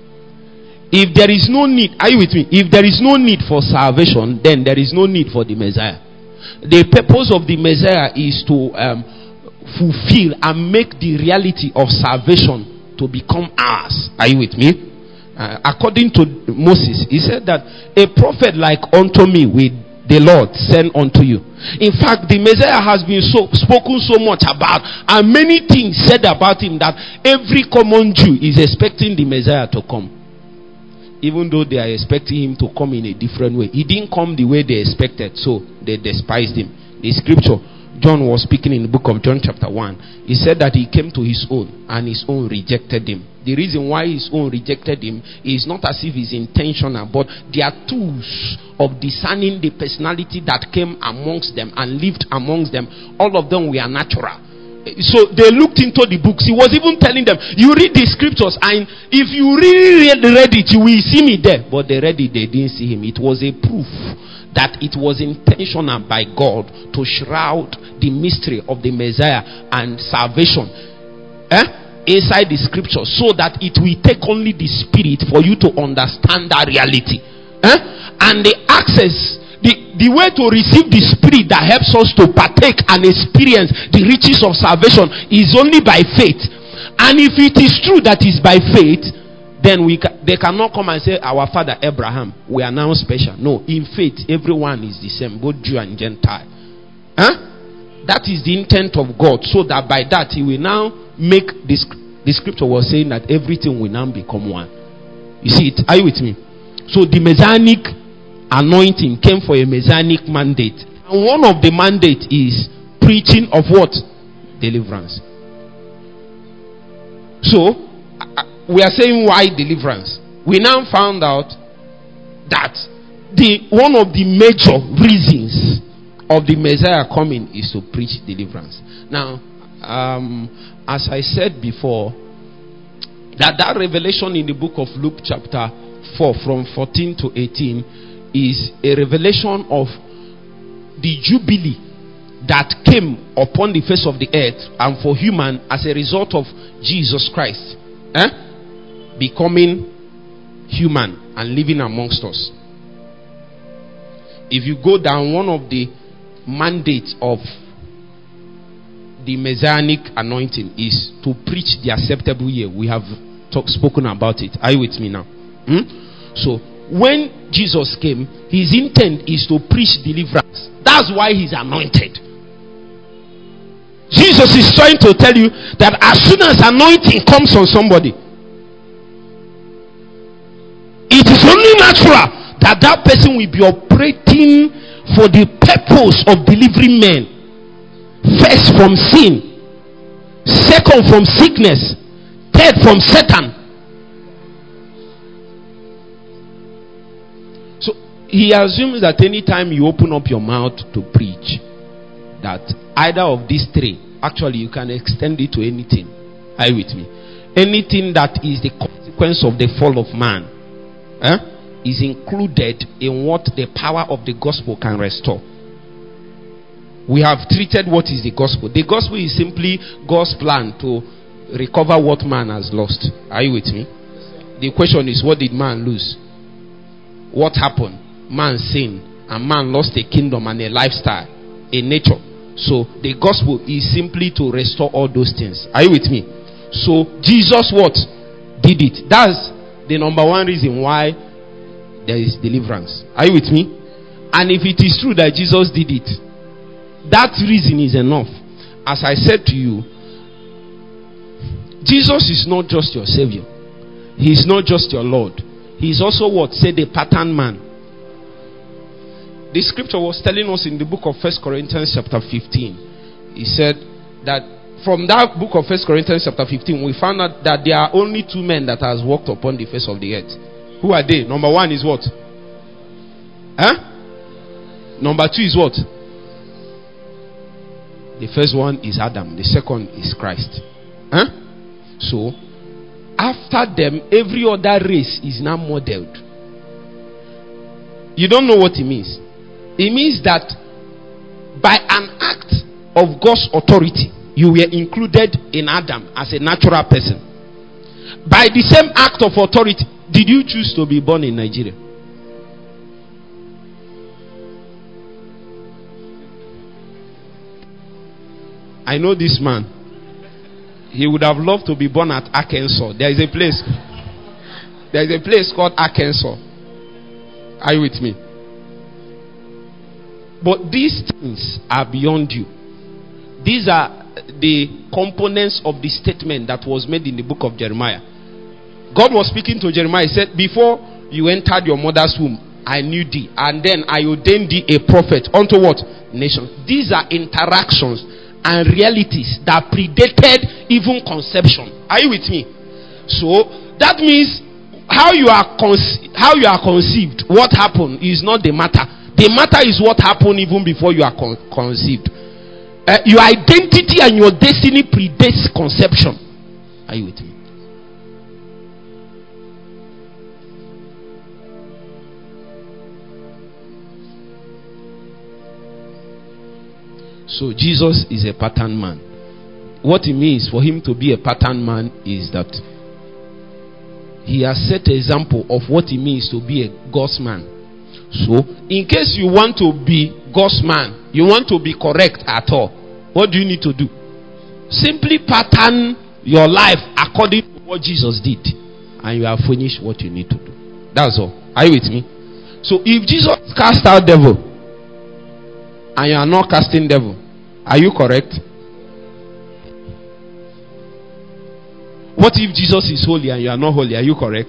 If there is no need, are you with me? If there is no need for salvation, then there is no need for the Messiah. The purpose of the Messiah is to fulfill and make the reality of salvation to become ours. Are you with me? According to Moses, he said that a prophet like unto me will the Lord send unto you. In fact, the Messiah has been spoken so much about, and many things said about him, that every common Jew is expecting the Messiah to come. Even though they are expecting him to come in a different way. He didn't come the way they expected, so they despised him. The scripture, John was speaking in the book of John chapter 1. He said that he came to his own, and his own rejected him. The reason why his own rejected him is not as if it's intentional, but they are tools of discerning the personality that came amongst them and lived amongst them. All of them were natural. So they looked into the books. He was even telling them, you read the scriptures, and if you really read it, you will see me there. But they read it, they didn't see him. It was a proof that it was intentional by God to shroud the mystery of the Messiah and salvation inside the scripture, so that it will take only the Spirit for you to understand that reality. And the access, the way to receive the Spirit that helps us to partake and experience the riches of salvation is only by faith. And if it is true that is by faith, then they cannot come and say, our father Abraham, we are now special. No, in faith, everyone is the same, both Jew and Gentile. That is the intent of God, so that by that he will now make this. The scripture was saying that everything will now become one. You see it? Are you with me? So the messianic anointing came for a messianic mandate. And one of the mandate is preaching of what? Deliverance. So we are saying, why deliverance? We now found out that one of the major reasons of the Messiah coming is to preach deliverance. Now, as I said before, that revelation in the book of Luke chapter 4 from 14 to 18 is a revelation of the jubilee that came upon the face of the earth and for human as a result of Jesus Christ becoming human and living amongst us. If you go down, one of the mandates of the messianic anointing is to preach the acceptable year. We have spoken about it. Are you with me now? So when Jesus came, his intent is to preach deliverance. That's why he's anointed. Jesus is trying to tell you that as soon as anointing comes on somebody, it is only natural that that person will be operating for the purpose of delivering men. First from sin, second from sickness, third from Satan. So he assumes that anytime you open up your mouth to preach, that either of these three, actually you can extend it to anything. Are you with me? Anything that is the consequence of the fall of man is included in what the power of the gospel can restore. we have treated what is the gospel. The gospel is simply God's plan to recover what man has lost. Are you with me? The question is, what did man lose? What happened? Man sinned, and man lost a kingdom and a lifestyle, a nature. So the gospel is simply to restore all those things. Are you with me? So Jesus what? Did it. That's the number one reason why there is deliverance. Are you with me? And if it is true that Jesus did it, that reason is enough. As I said to you, Jesus is not just your Savior. He is not just your Lord. He is also what? Say the pattern man. The scripture was telling us in the book of 1 Corinthians chapter 15. He said that from that book of 1 Corinthians chapter 15, we found out that there are only two men that has walked upon the face of the earth. Who are they? Number one is what? Number two is what? The first one is Adam. The second is Christ. So, after them, every other race is now modeled. You don't know what it means. It means that by an act of God's authority, you were included in Adam as a natural person. By the same act of authority, did you choose to be born in Nigeria? I know this man. He would have loved to be born at Arkansas. There is a place called Arkansas. Are you with me? But these things are beyond you. These are the components of the statement that was made in the book of Jeremiah. God was speaking to Jeremiah. He said, before you entered your mother's womb, I knew thee, and then I ordained thee a prophet unto what? Nations. These are interactions and realities that predated even conception. Are you with me? So that means how you are conceived, what happened is not the matter. The matter is what happened even before you are conceived. Your identity and your destiny predates conception. Are you with me? So Jesus is a pattern man. What it means for him to be a pattern man is that he has set an example of what it means to be a God's man. So, in case you want to be God's man, you want to be correct at all, what do you need to do? Simply pattern your life according to what Jesus did, and you have finished what you need to do. That's all. Are you with me? So, if Jesus cast out devil, and you are not casting devil, are you correct? What if Jesus is holy and you are not holy? Are you correct?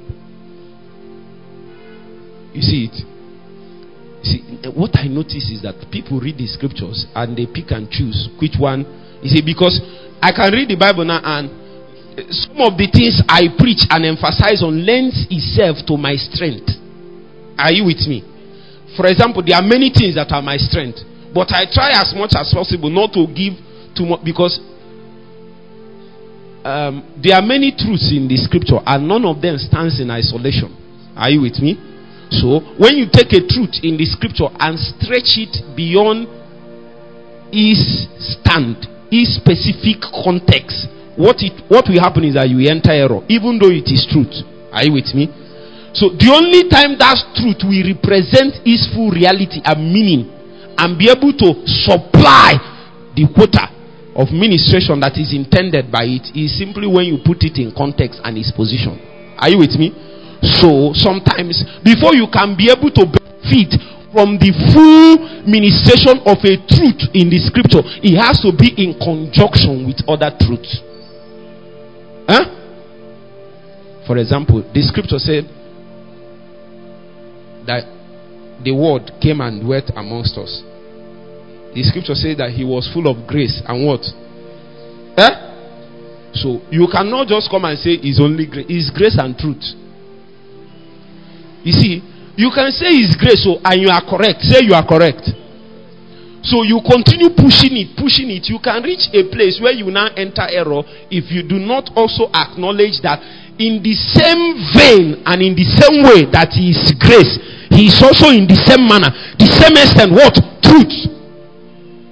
You see it? See, what I notice is that people read the scriptures and they pick and choose which one. You see, because I can read the Bible now and some of the things I preach and emphasize on lends itself to my strength. Are you with me? For example, there are many things that are my strength, but I try as much as possible not to give too much, because there are many truths in the scripture and none of them stands in isolation. Are you with me? So when you take a truth in the scripture and stretch it beyond its stand, its specific context, what will happen is that you enter error, even though it is truth. Are you with me? So the only time that truth will represent its full reality and meaning and be able to supply the quota of ministration that is intended by it is simply when you put it in context and its position. Are you with me? So sometimes before you can be able to benefit from the full ministration of a truth in the scripture, it has to be in conjunction with other truths. For example, the scripture said that the word came and dwelt amongst us. The scripture said that he was full of grace and what? So you cannot just come and say it's only grace. It's grace and truth. You see, you can say it's grace, and you are correct. Say you are correct. So you continue pushing it. You can reach a place where you now enter error if you do not also acknowledge that in the same vein and in the same way that he is grace, he is also in the same manner, the same extent, what? Truth.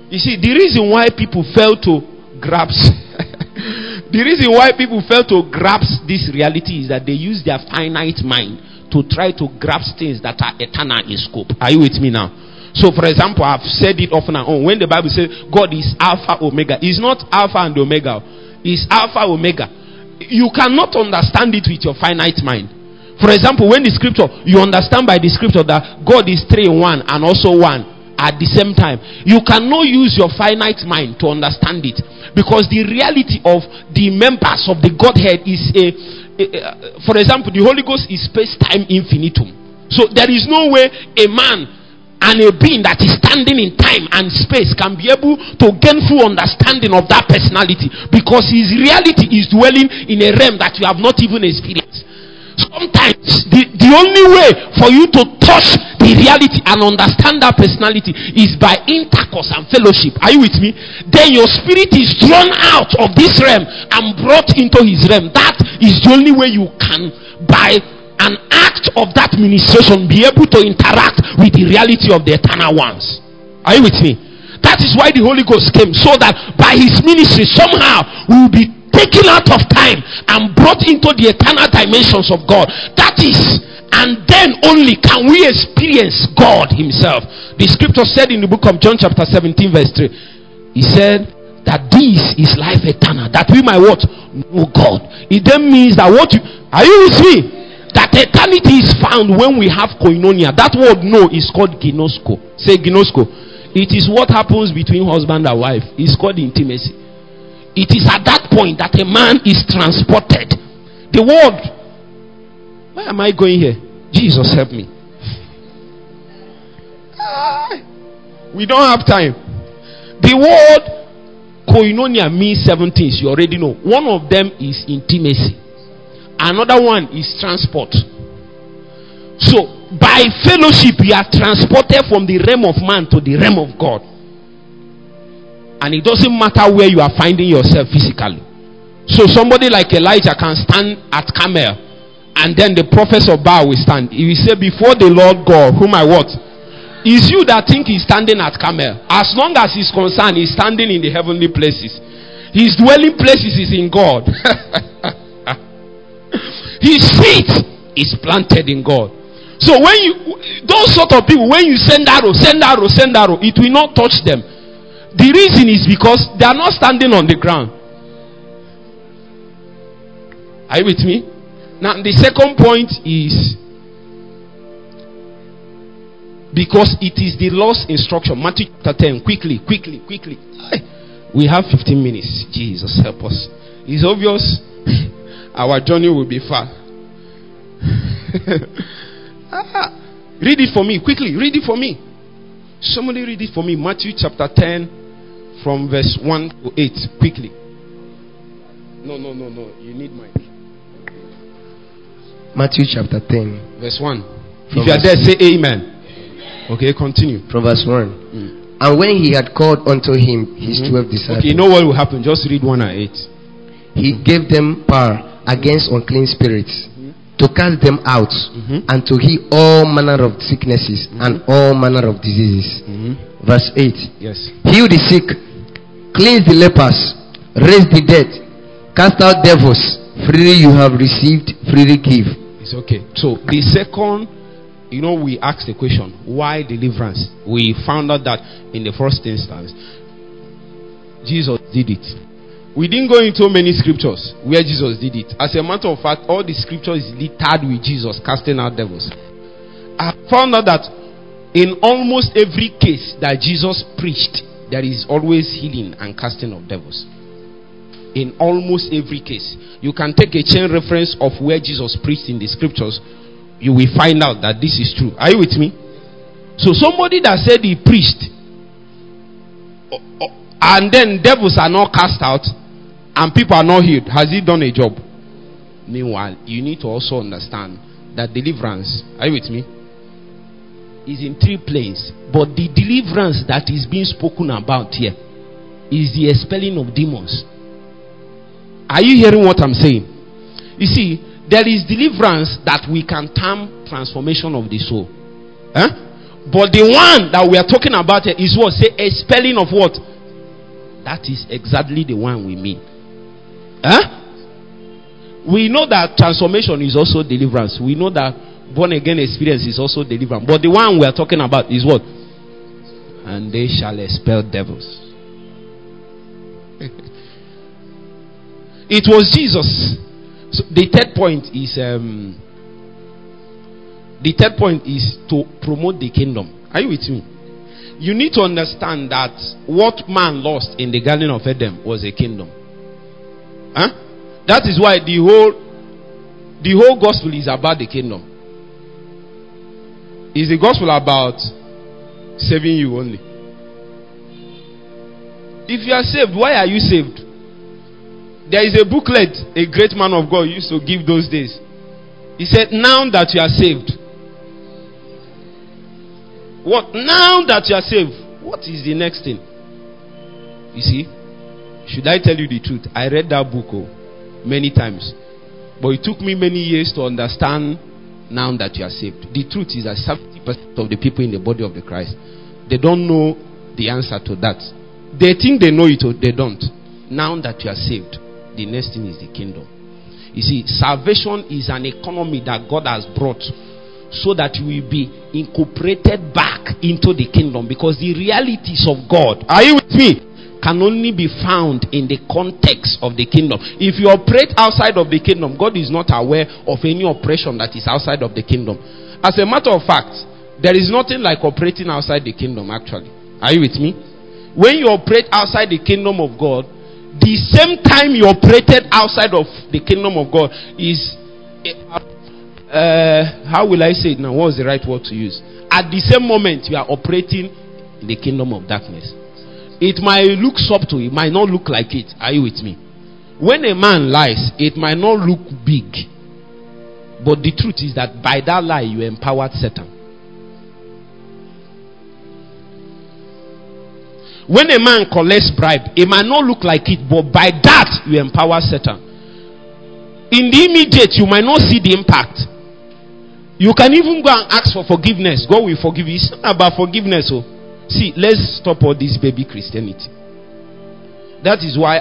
You see, the reason why people fail to grasp the reason why people fail to grasp this reality is that they use their finite mind to try to grasp things that are eternal in scope. Are you with me now? So, for example, I've said it often and on. When the Bible says God is Alpha Omega, it's not Alpha and Omega. It's Alpha Omega. You cannot understand it with your finite mind. For example, when the scripture, you understand by the scripture that God is 3 in 1 and also 1 at the same time. You cannot use your finite mind to understand it, because the reality of the members of the Godhead is for example, the Holy Ghost is space-time infinitum. So there is no way a man and a being that is standing in time and space can be able to gain full understanding of that personality, because his reality is dwelling in a realm that you have not even experienced. Sometimes the only way for you to touch the reality and understand that personality is by intercourse and fellowship. Are you with me? Then your spirit is drawn out of this realm and brought into his realm. That is the only way you can, by an act of that ministration, be able to interact with the reality of the eternal ones. Are you with me? That is why the Holy Ghost came, so that by his ministry somehow we will be taken out of time and brought into the eternal dimensions of God. That is, and then only can we experience God himself. The scripture said in the book of John chapter 17 verse 3, he said that this is life eternal, that we might what? Know God. It then means that what you, are you with me? That eternity is found when we have koinonia. That word know is called ginosko. Say ginosko. It is what happens between husband and wife. It's called intimacy. It is at that point that a man is transported. The word, where am I going here? Jesus help me. We don't have time. The word koinonia means 7 things. You already know. One of them is intimacy. Another one is transport. So, by fellowship, you are transported from the realm of man to the realm of God. And it doesn't matter where you are finding yourself physically. So somebody like Elijah can stand at Carmel, and then the prophets of Baal will stand. He will say, before the Lord God, whom I what? It's you that think he's standing at Carmel. As long as he's concerned, he's standing in the heavenly places. His dwelling places is in God. His feet is planted in God. So when you, those sort of people, when you send arrow, it will not touch them. The reason is because they are not standing on the ground. Are you with me? Now the second point is because it is the Lord's instruction. Matthew chapter 10. Quickly. We have 15 minutes. Jesus help us. It's obvious our journey will be far. Read it for me. Quickly. Read it for me. Somebody read it for me. Matthew chapter 10 from verse 1 to 8. Quickly. No. You need mic. Matthew chapter 10. Verse 1. If you are there, say amen. Okay, continue. From verse 1. And when he had called unto him his 12 disciples. Okay, you know what will happen? Just read 1 and 8. He gave them power against unclean spirits, to cast them out, and to heal all manner of sicknesses and all manner of diseases. Verse 8. Yes. Heal the sick, cleanse the lepers, raise the dead, cast out devils. Freely you have received, freely give. It's okay. So the second, we asked the question, why deliverance? We found out that in the first instance, Jesus did it. We didn't go into many scriptures where Jesus did it. As a matter of fact, all the scriptures is littered with Jesus casting out devils. I found out that in almost every case that Jesus preached, there is always healing and casting of devils. In almost every case. You can take a chain reference of where Jesus preached in the scriptures. You will find out that this is true. Are you with me? So somebody that said he preached and then devils are not cast out and people are not healed, has he done a job? Meanwhile, you need to also understand that deliverance, are you with me, is in 3 planes. But the deliverance that is being spoken about here is the expelling of demons. Are you hearing what I'm saying? You see, there is deliverance that we can term transformation of the soul. But the one that we are talking about here is what? Say expelling of what? That is exactly the one we mean. Huh? We know that transformation is also deliverance. We know that born again experience is also deliverance. But the one we are talking about is what? And they shall expel devils. It was Jesus. So the third point is to promote the kingdom. Are you with me? You need to understand that what man lost in the Garden of Eden was a kingdom. Huh? That is why the whole gospel is about the kingdom. Is the gospel about saving you only? If you are saved, why are you saved? There is a booklet a great man of God used to give those days. He said, now that you are saved. What? Now that you are saved, what is the next thing? You see? Should I tell you the truth? I read that book many times. But it took me many years to understand now that you are saved. The truth is that 70% of the people in the body of the Christ, they don't know the answer to that. They think they know it or they don't. Now that you are saved, the next thing is the kingdom. You see, salvation is an economy that God has brought so that you will be incorporated back into the kingdom, because the realities of God, are you with me, can only be found in the context of the kingdom. If you operate outside of the kingdom, God is not aware of any operation that is outside of the kingdom. As a matter of fact, there is nothing like operating outside the kingdom actually. Are you with me? When you operate outside the kingdom of God, the same time you operated outside of the kingdom of God is how will I say it now? What is the right word to use? At the same moment you are operating in the kingdom of darkness. It might look subtle, it might not look like it. Are you with me? When a man lies, it might not look big, but the truth is that by that lie you empowered Satan. When a man collects bribe, it might not look like it, but by that you empower Satan. In the immediate, you might not see the impact. You can even go and ask for forgiveness. God will forgive you. It's not about forgiveness. Oh. See, let's stop all this baby Christianity. That is why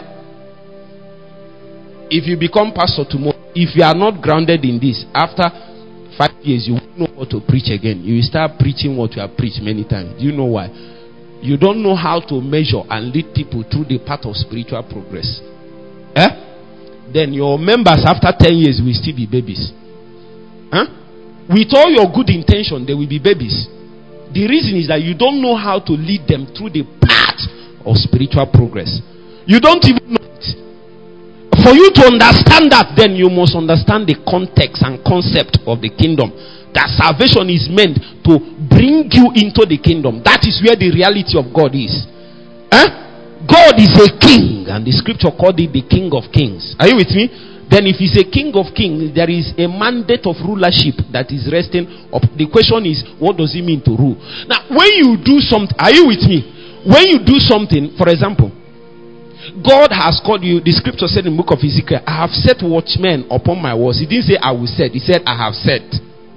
if you become pastor tomorrow, if you are not grounded in this, after 5 years you won't know how to preach again. You will start preaching what you have preached many times. Do you know why? You don't know how to measure and lead people through the path of spiritual progress. Then your members after 10 years will still be babies. With all your good intention, they will be babies. The reason is that you don't know how to lead them through the path of spiritual progress. You don't even know it. For you to understand that, then you must understand the context and concept of the kingdom. That salvation is meant to bring you into the kingdom. That is where the reality of God is. God is a king, and the scripture called it the King of Kings. Are you with me? Then if he's a King of Kings, there is a mandate of rulership that is resting up. The question is, what does it mean to rule? Now, when you do something, are you with me? When you do something, for example, God has called you, the scripture said in the book of Ezekiel, I have set watchmen upon my walls. He didn't say I will set, he said I have set.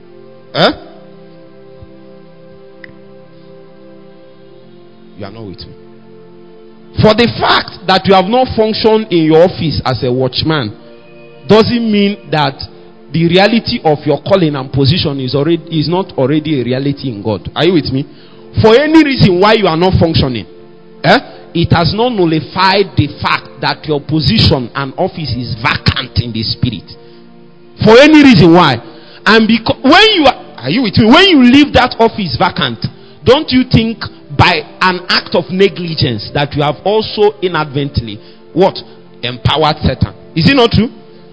You are not with me. For the fact that you have not functioned in your office as a watchman doesn't mean that the reality of your calling and position is not already a reality in God. Are you with me? For any reason why you are not functioning, it has not nullified the fact that your position and office is vacant in the spirit. For any reason why. And because when you are you with me? When you leave that office vacant, don't you think by an act of negligence that you have also inadvertently empowered Satan? Is it not true?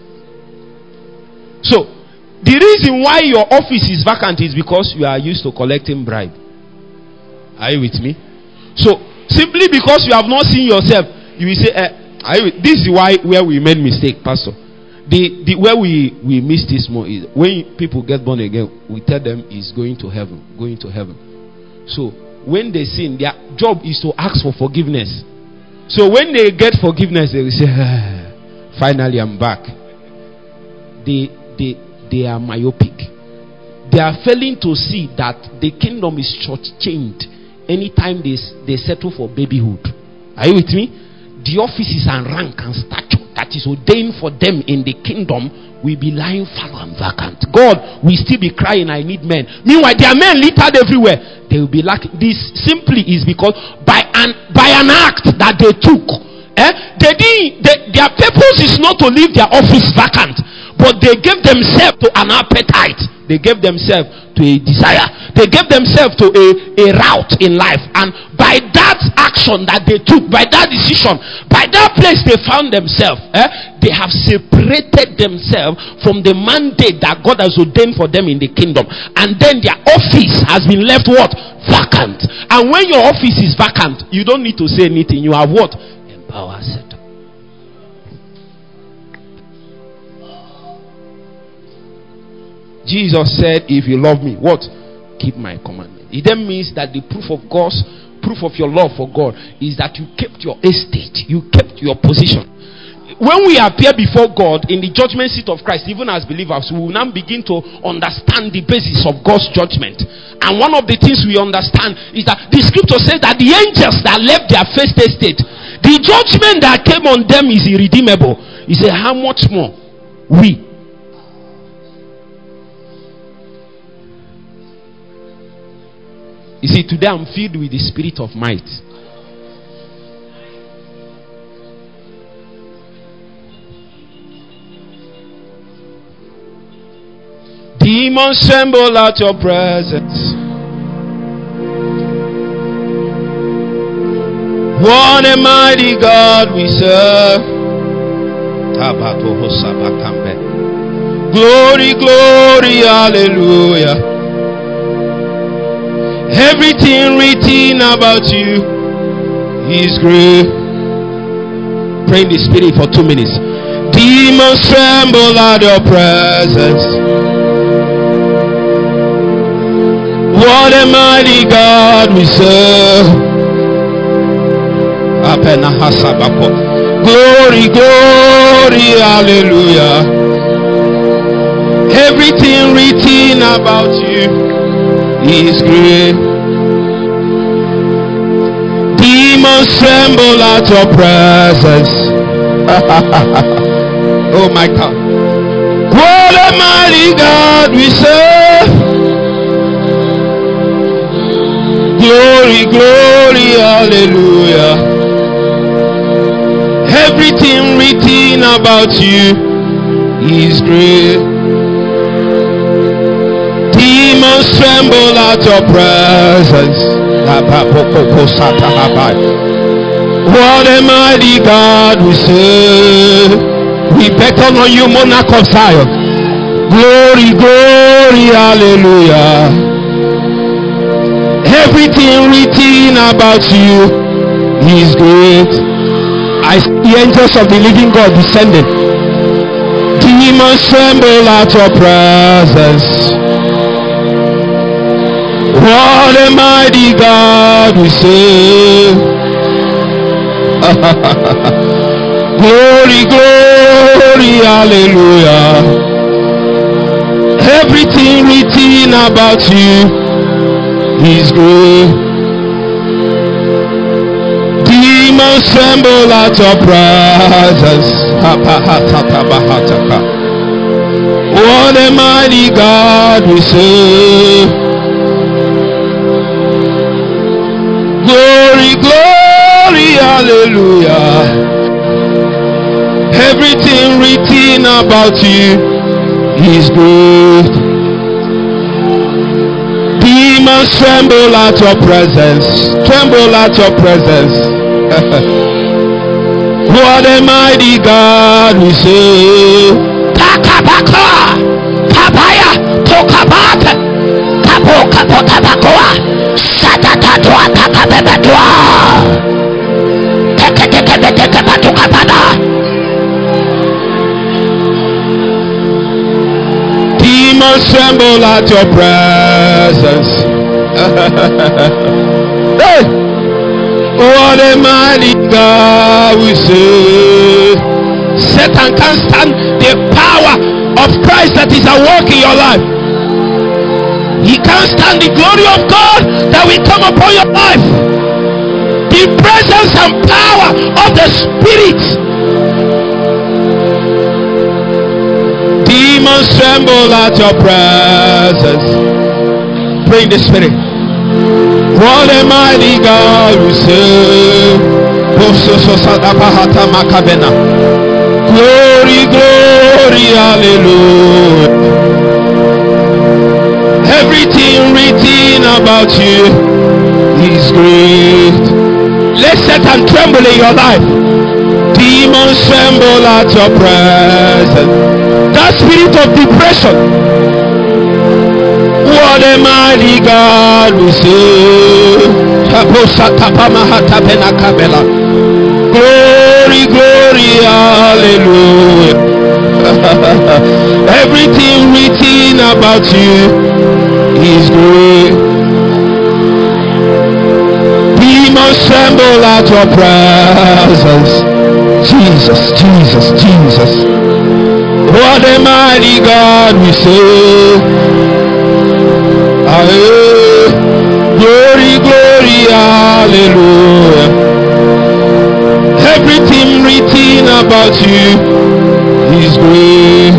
So the reason why your office is vacant is because you are used to collecting bribe. Are you with me? So simply because you have not seen yourself, you will say, this is where we made mistake, Pastor. The where we miss this more is when people get born again, we tell them is going to heaven. So when they sin, their job is to ask for forgiveness. So when they get forgiveness, they will say, finally I'm back. They are myopic. they are failing to see that the kingdom is short-changed anytime they settle for babyhood. Are you with me? The offices and rank and stature that is ordained for them in the kingdom will be lying fallow and vacant. God will still be crying, I need men. Meanwhile, there are men littered everywhere. They will be lacking. This simply is because by an act that they took, their purpose is not to leave their office vacant, but they gave themselves to an appetite. They gave themselves to a desire. They gave themselves to a route in life. And by that action that they took, by that decision, by that place they found themselves, they have separated themselves from the mandate that God has ordained for them in the kingdom. And then their office has been left what? Vacant. And when your office is vacant, you don't need to say anything. You have what? Empower set. Jesus said, if you love me, what? Keep my commandment. It then means that the proof of your love for God is that you kept your estate, you kept your position. When we appear before God in the judgment seat of Christ, even as believers, we will now begin to understand the basis of God's judgment. And one of the things we understand is that the scripture says that the angels that left their first estate, the judgment that came on them is irredeemable. He said, how much more we? You see, today I'm filled with the spirit of might. Demons tremble at your presence. What a mighty God we serve. Glory, glory, hallelujah. Everything written about you is great. Pray in the spirit for 2 minutes. Demons tremble at your presence. What a mighty God we serve. Glory, glory, hallelujah. Everything written about you is great. Demons tremble at your presence. Oh my God. What a mighty God we serve. Glory, glory, hallelujah. Everything written about you is great. Demons tremble at your presence. What a mighty God we serve. We beckon on you, monarch of Zion. Glory, glory, hallelujah. Everything written about you is great. I see the angels of the living God descending. Demons tremble at your presence. What a mighty God we serve. Glory, glory, hallelujah. Everything written about you is good. Demons tremble at your presence. What a mighty God we serve. Glory, glory, hallelujah. Everything written about you is good. Demons tremble at your presence. Tremble at your presence. What a mighty God we serve. Takabaka, Kabaya, Tokabata, Kaboka, Potabakoa. Satatatwa takabebetwa. Teketekebetekabatukabada. Demons tremble at your presence. Hey! What a mighty God we serve. Satan can't stand the power of Christ that is at work in your life. understand the glory of God that will come upon your life. The presence and power of the Spirit. Demons tremble at your presence. Pray in the Spirit. What a mighty God we serve. Glory, glory, hallelujah. Everything written about you is great. Let Satan tremble in your life. Demons tremble at your presence. That spirit of depression. What a mighty God we serve. Glory, glory, hallelujah. Everything written about you is great. Demons tremble at your presence. Jesus, Jesus, Jesus. What a mighty God we serve. Glory, glory, hallelujah. Everything written about you is great.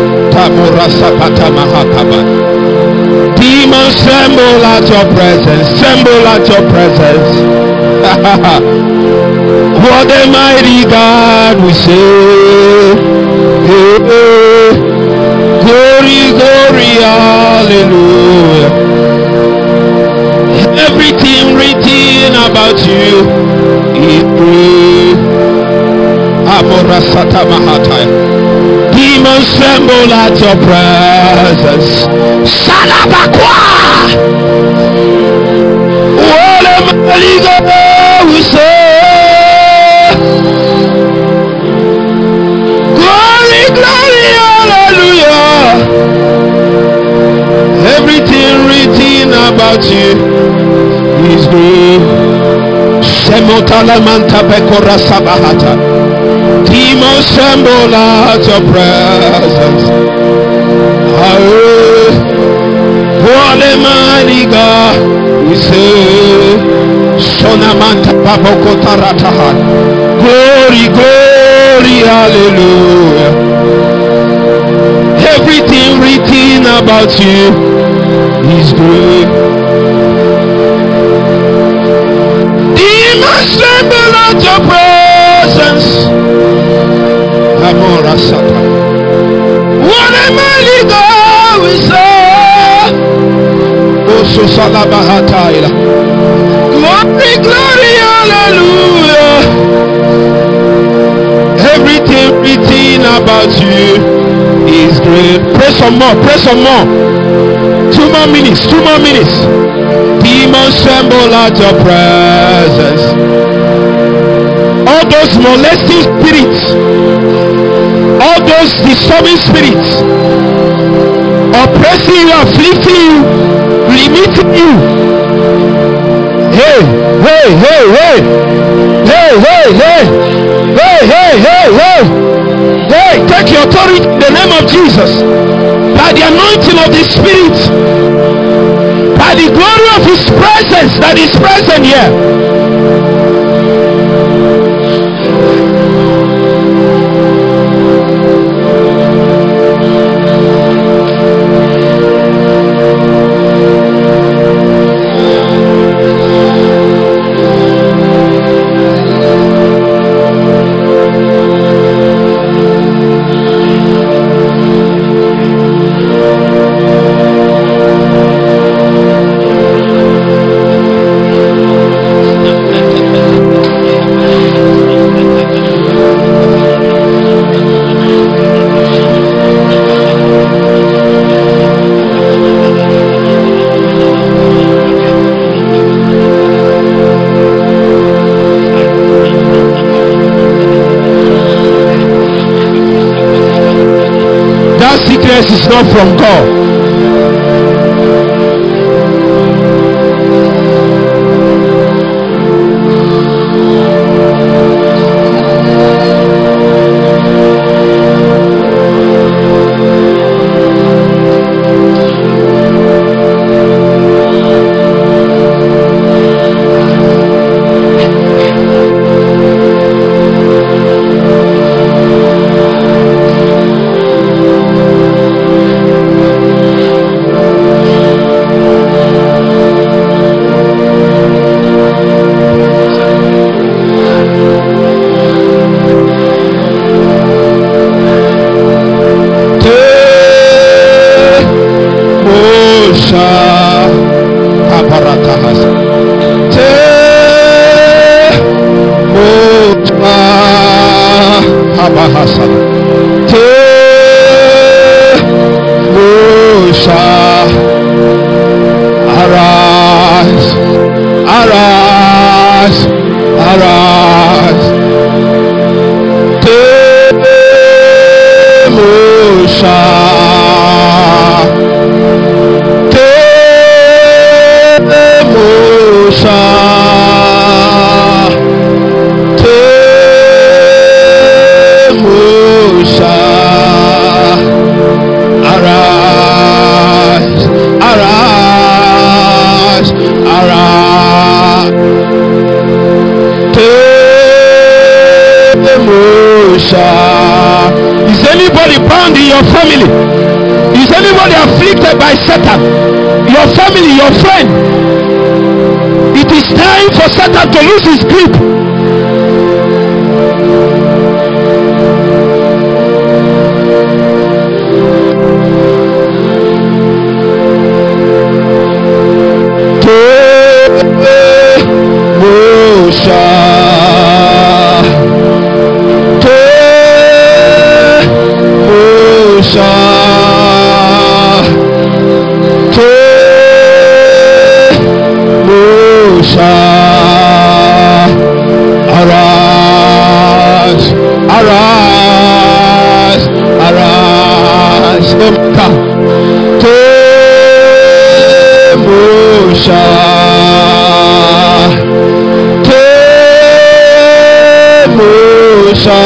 Demons tremble at your presence. Tremble at your presence. What a mighty God we serve. Glory, glory, hallelujah. Everything written about you is great. Demons tremble at your presence. Salabakwa. What a mighty God we serve. Glory, glory, hallelujah. Everything written about you is good. Demons tremble at your presence. What a mighty God we serve. Glory, glory, hallelujah. Everything written about you is good. Demons tremble at your presence. What a mighty God we serve. Glory, glory, hallelujah. Everything written about you is great. Pray some more, pray some more. 2 more minutes, 2 more minutes. Demons tremble at your presence. All those molesting spirits, all those disturbing spirits, oppressing you, afflicting you, limiting you. Hey, hey, hey, hey, hey, hey, hey, hey, hey, hey, hey, hey, take your authority in the name of Jesus. By the anointing of the Spirit, by the glory of His presence that is present here. Sickness is not from God. Temusha Kabarakahas. Temusha Kabahasa. Temusha. Arise, arise, arise. Temusha. Temusha. Temusha. Arise, arise, arise. Temusha. Is anybody bound in your family? Is anybody afflicted by Satan? Your family, your friend. It is time for Satan to lose his grip. Temusha. Temusha. Temusha. Arise, arise, arise. Temusha. Temusha.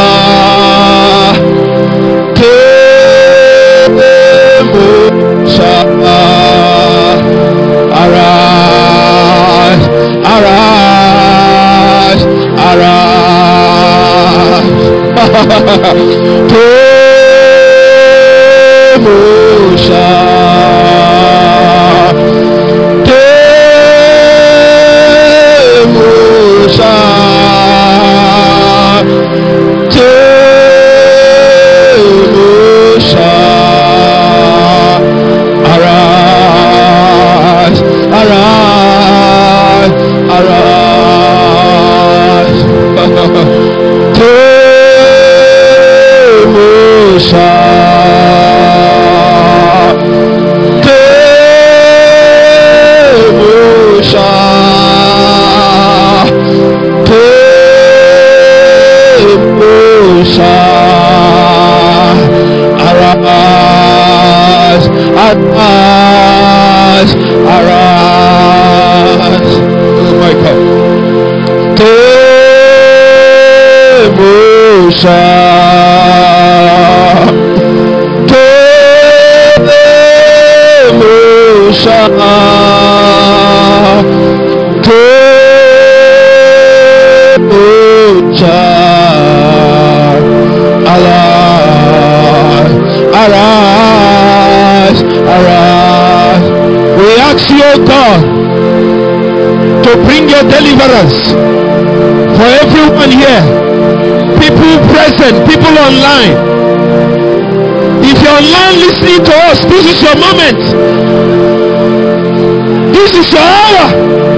Temusha. Arise, arise, arise. Temusha. Temusha. Temusha. Arise, arise, arise. Temusha. Temusha. Temusha. Arise, arise, arise. Oh my God. Temusha. Temusha. Temusha. Arise, arise, arise. We ask you, O God, to bring your deliverance for everyone here, people present, people online. If you're online listening to us, this is your moment. This is your hour.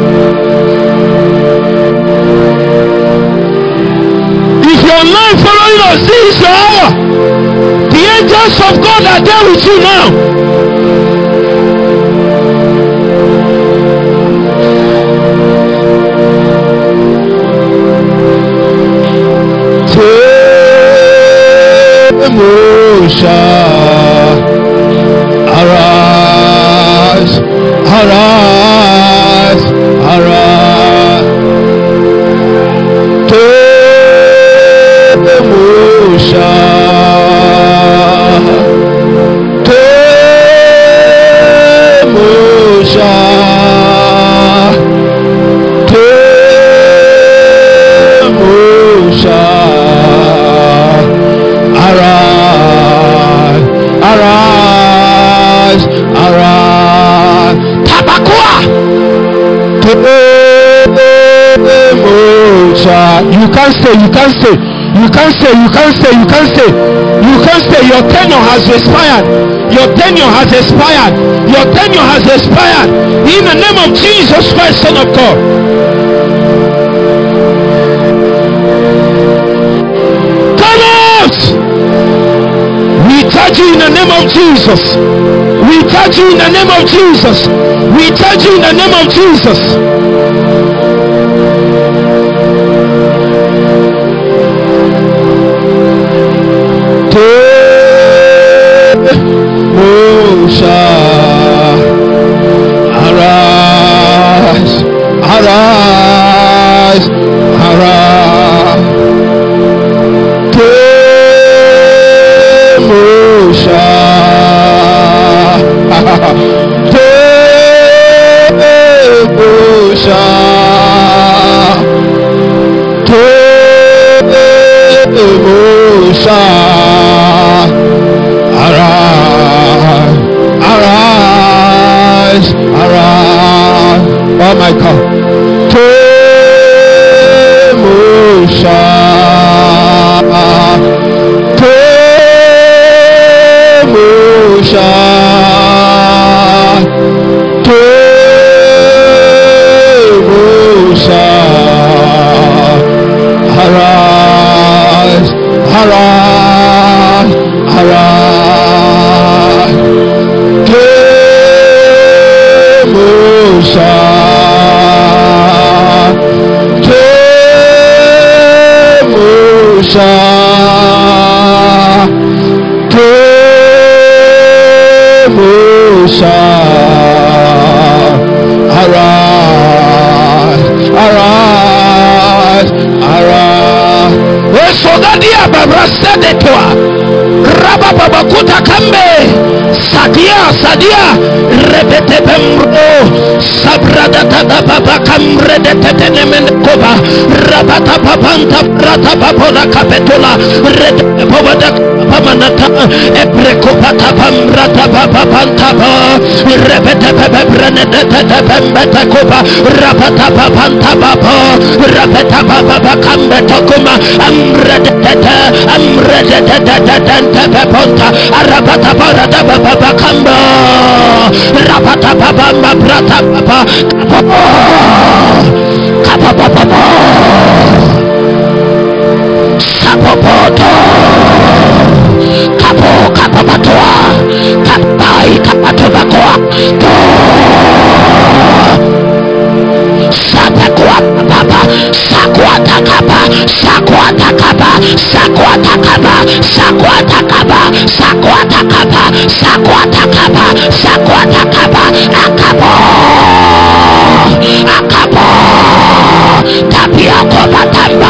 If you're online following us, this is your hour. The angels of God are there with you now. Temusha. Arise, arise, arise. Temusha. Temusha. Temusha. Arise, arise, arise. Tabakua. Temusha. You can't say, you can't say, you You can't stay. You can't stay. You can't stay. You can't stay. Your tenure has expired. Your tenure has expired. Your tenure has expired. In the name of Jesus Christ, Son of God. Come out. We touch you in the name of Jesus. We touch you in the name of Jesus. We touch you in the name of Jesus. Arise, arise, arise. Temosha, Temosha, Temosha. Arise, arise, arise. Oh my God. Temosha, Temosha, Temosha. Arise, arise, arise. Temosha, Temosha, Temosha. Arise, arise, arise. Esogadia babra sedetwa. Rababakuta kambe. Sadia rebete bemro sabrada tada baba kamre de tetenemen koba rabata papanta brata babola kapetola rede bobada pamanata ebrekopata pamrata baba pantaba rebete bebe brene de tete koba rabata papanta baba rabata baba kambe tokuma amrede tete ponta arabata barada baba kamba rapata baba brata baba kapa baba sapopoto kapo batoa kapai kapatobakoa to sapakwa baba sakwata kapa akabo tapia koba tamba.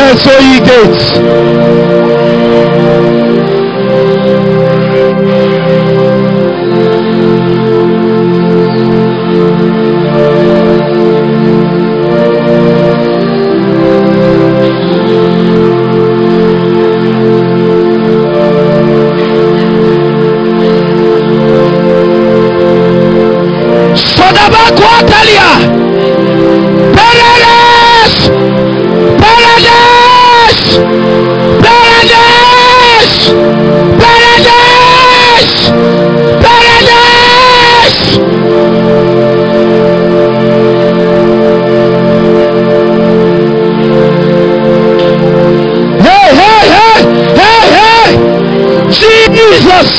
Yes, O ye gates. Sodabakwatalia. Paradise! Paradise! Paradise! Paradise! Paradise! Hey, hey, hey, hey, hey! Jesus!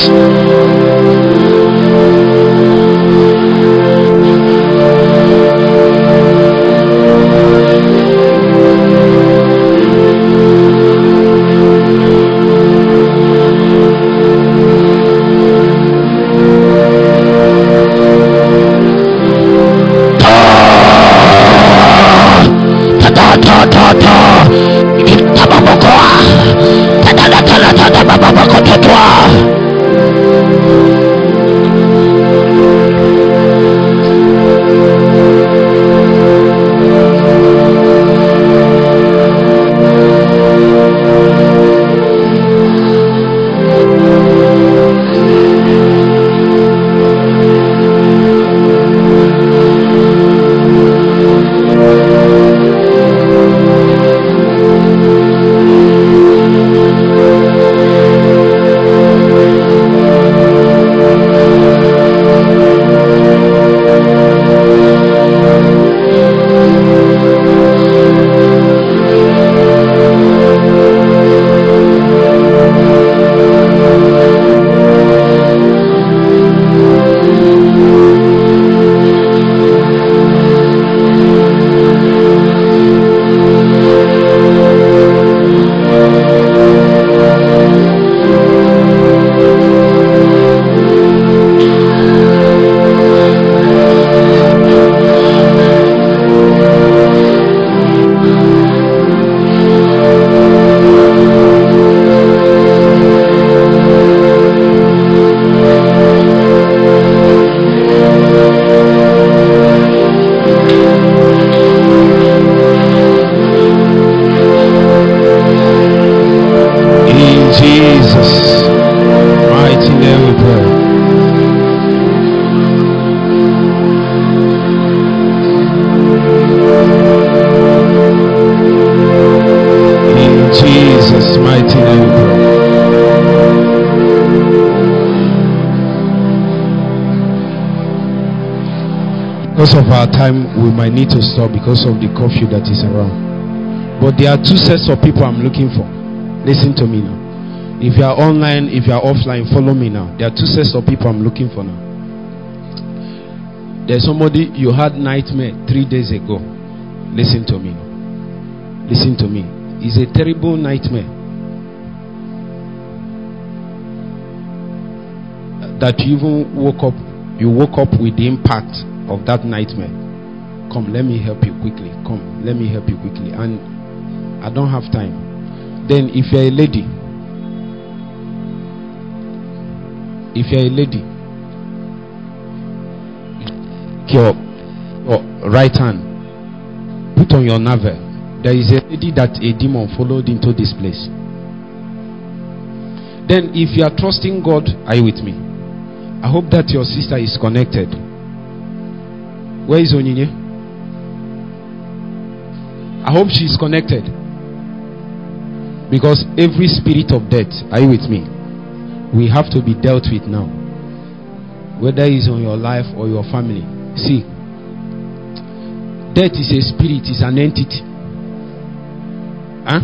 Jesus' mighty name we pray. In Jesus' mighty name we pray. Because of our time, we might need to stop because of the curfew that is around. But there are two sets of people I'm looking for. Listen to me now. If you are online, if you are offline, follow me now. There are two sets of people I'm looking for now. There's somebody you had nightmare 3 days ago. Listen to me. Listen to me. It's a terrible nightmare. That you even woke up with the impact of that nightmare. Come, let me help you quickly. Come, let me help you quickly. And I don't have time. Then if you're a lady, your right hand, put on your navel. There is a lady that a demon followed into this place. Then if you are trusting God, are you with me? I hope that your sister is connected. Where is Onyinye? I hope she is connected. Because every spirit of death, are you with me? We have to be dealt with now. Whether it's on your life or your family. See, death is a spirit, it's an entity. Huh?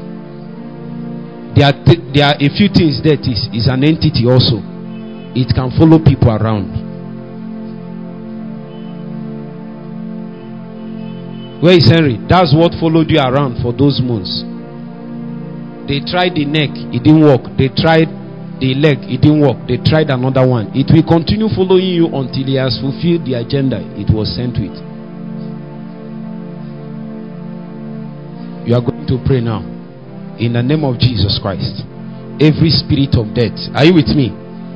There are a few things death is an entity also. It can follow people around. Where is Henry? That's what followed you around for those months. They tried the neck, it didn't work. They tried the leg, it didn't work. They tried another one. It will continue following you until he has fulfilled the agenda it was sent with. You are going to pray now. In the name of Jesus Christ. Every spirit of death. Are you with me?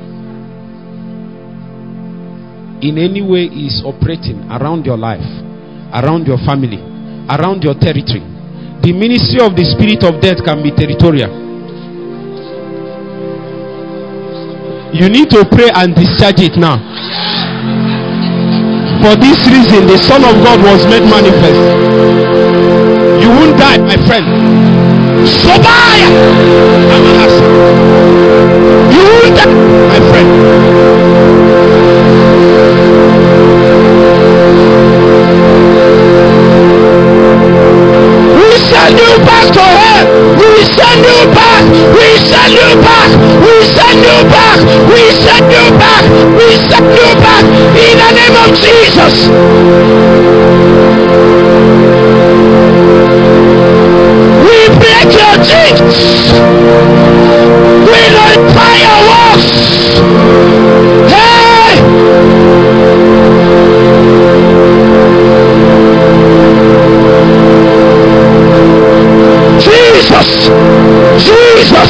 In any way is operating around your life, around your family, around your territory. The ministry of the spirit of death can be territorial. You need to pray and discharge it now. For this reason, the Son of God was made manifest. You won't die, my friend. Sobaya! You won't die, my friend. We send you back to hell. We send you back. We send you back. We send you back. We send you back. We send you back. In the name of Jesus. We break your jinx. We nullify your works. Hey! Jesus! Jesus!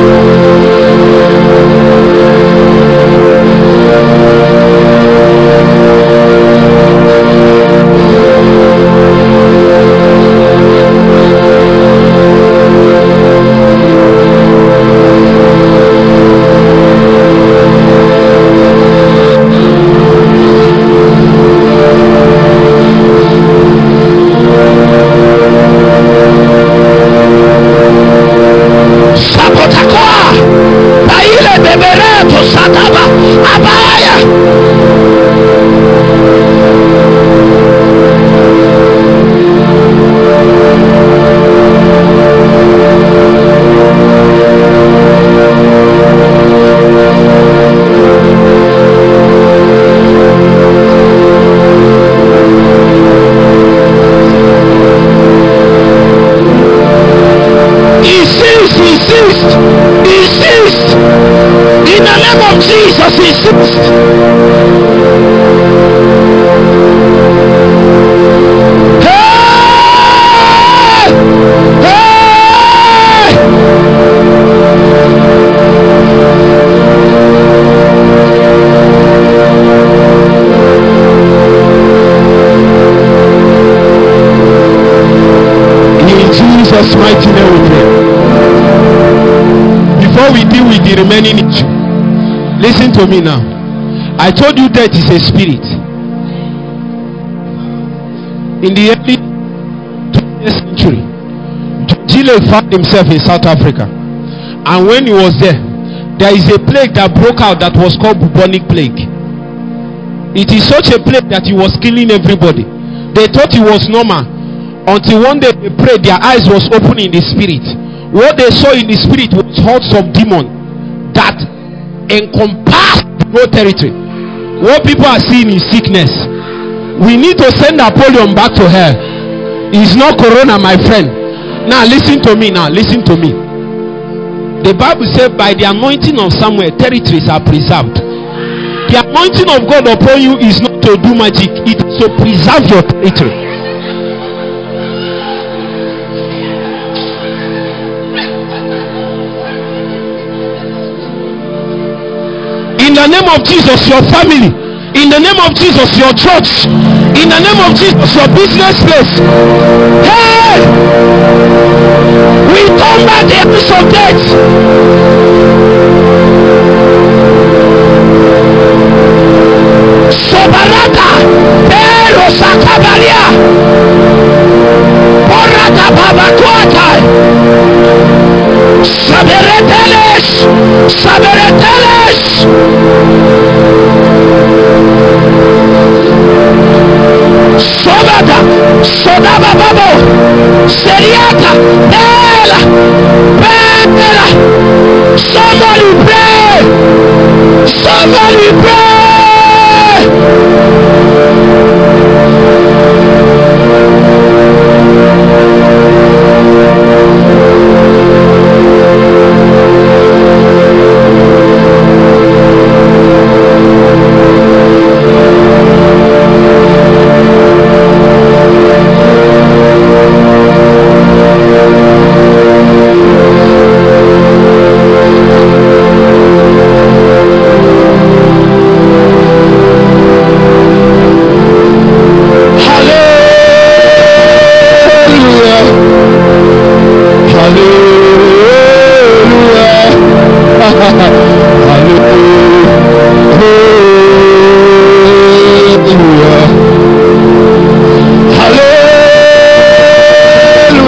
Jesus' mighty name we pray. Before we deal with the remaining issue, listen to me now. I told you death is a spirit. In the early 20th century, Chile found himself in South Africa, and when he was there is a plague that broke out that was called bubonic plague. It is such a plague that he was killing everybody. They thought he was normal until one day they prayed, their eyes was open in the spirit. What they saw in the spirit was hordes of demons that encompassed the whole territory. What people are seeing is sickness. We need to send Napoleon back to hell. It's not corona, my friend. Now listen to me. The Bible said by the anointing of Samuel, territories are preserved. The anointing of God upon you is not to do magic, it is to preserve your territory. In the name of Jesus, your family. In the name of Jesus, your church. In the name of Jesus, your business place. Hey! We turn back the hands of death. Sobarata, Pero Sakabalia, Porata Babakwata, Sabereteles, Sobada, Sodaba Babo, Seriata, Bella, somebody pray,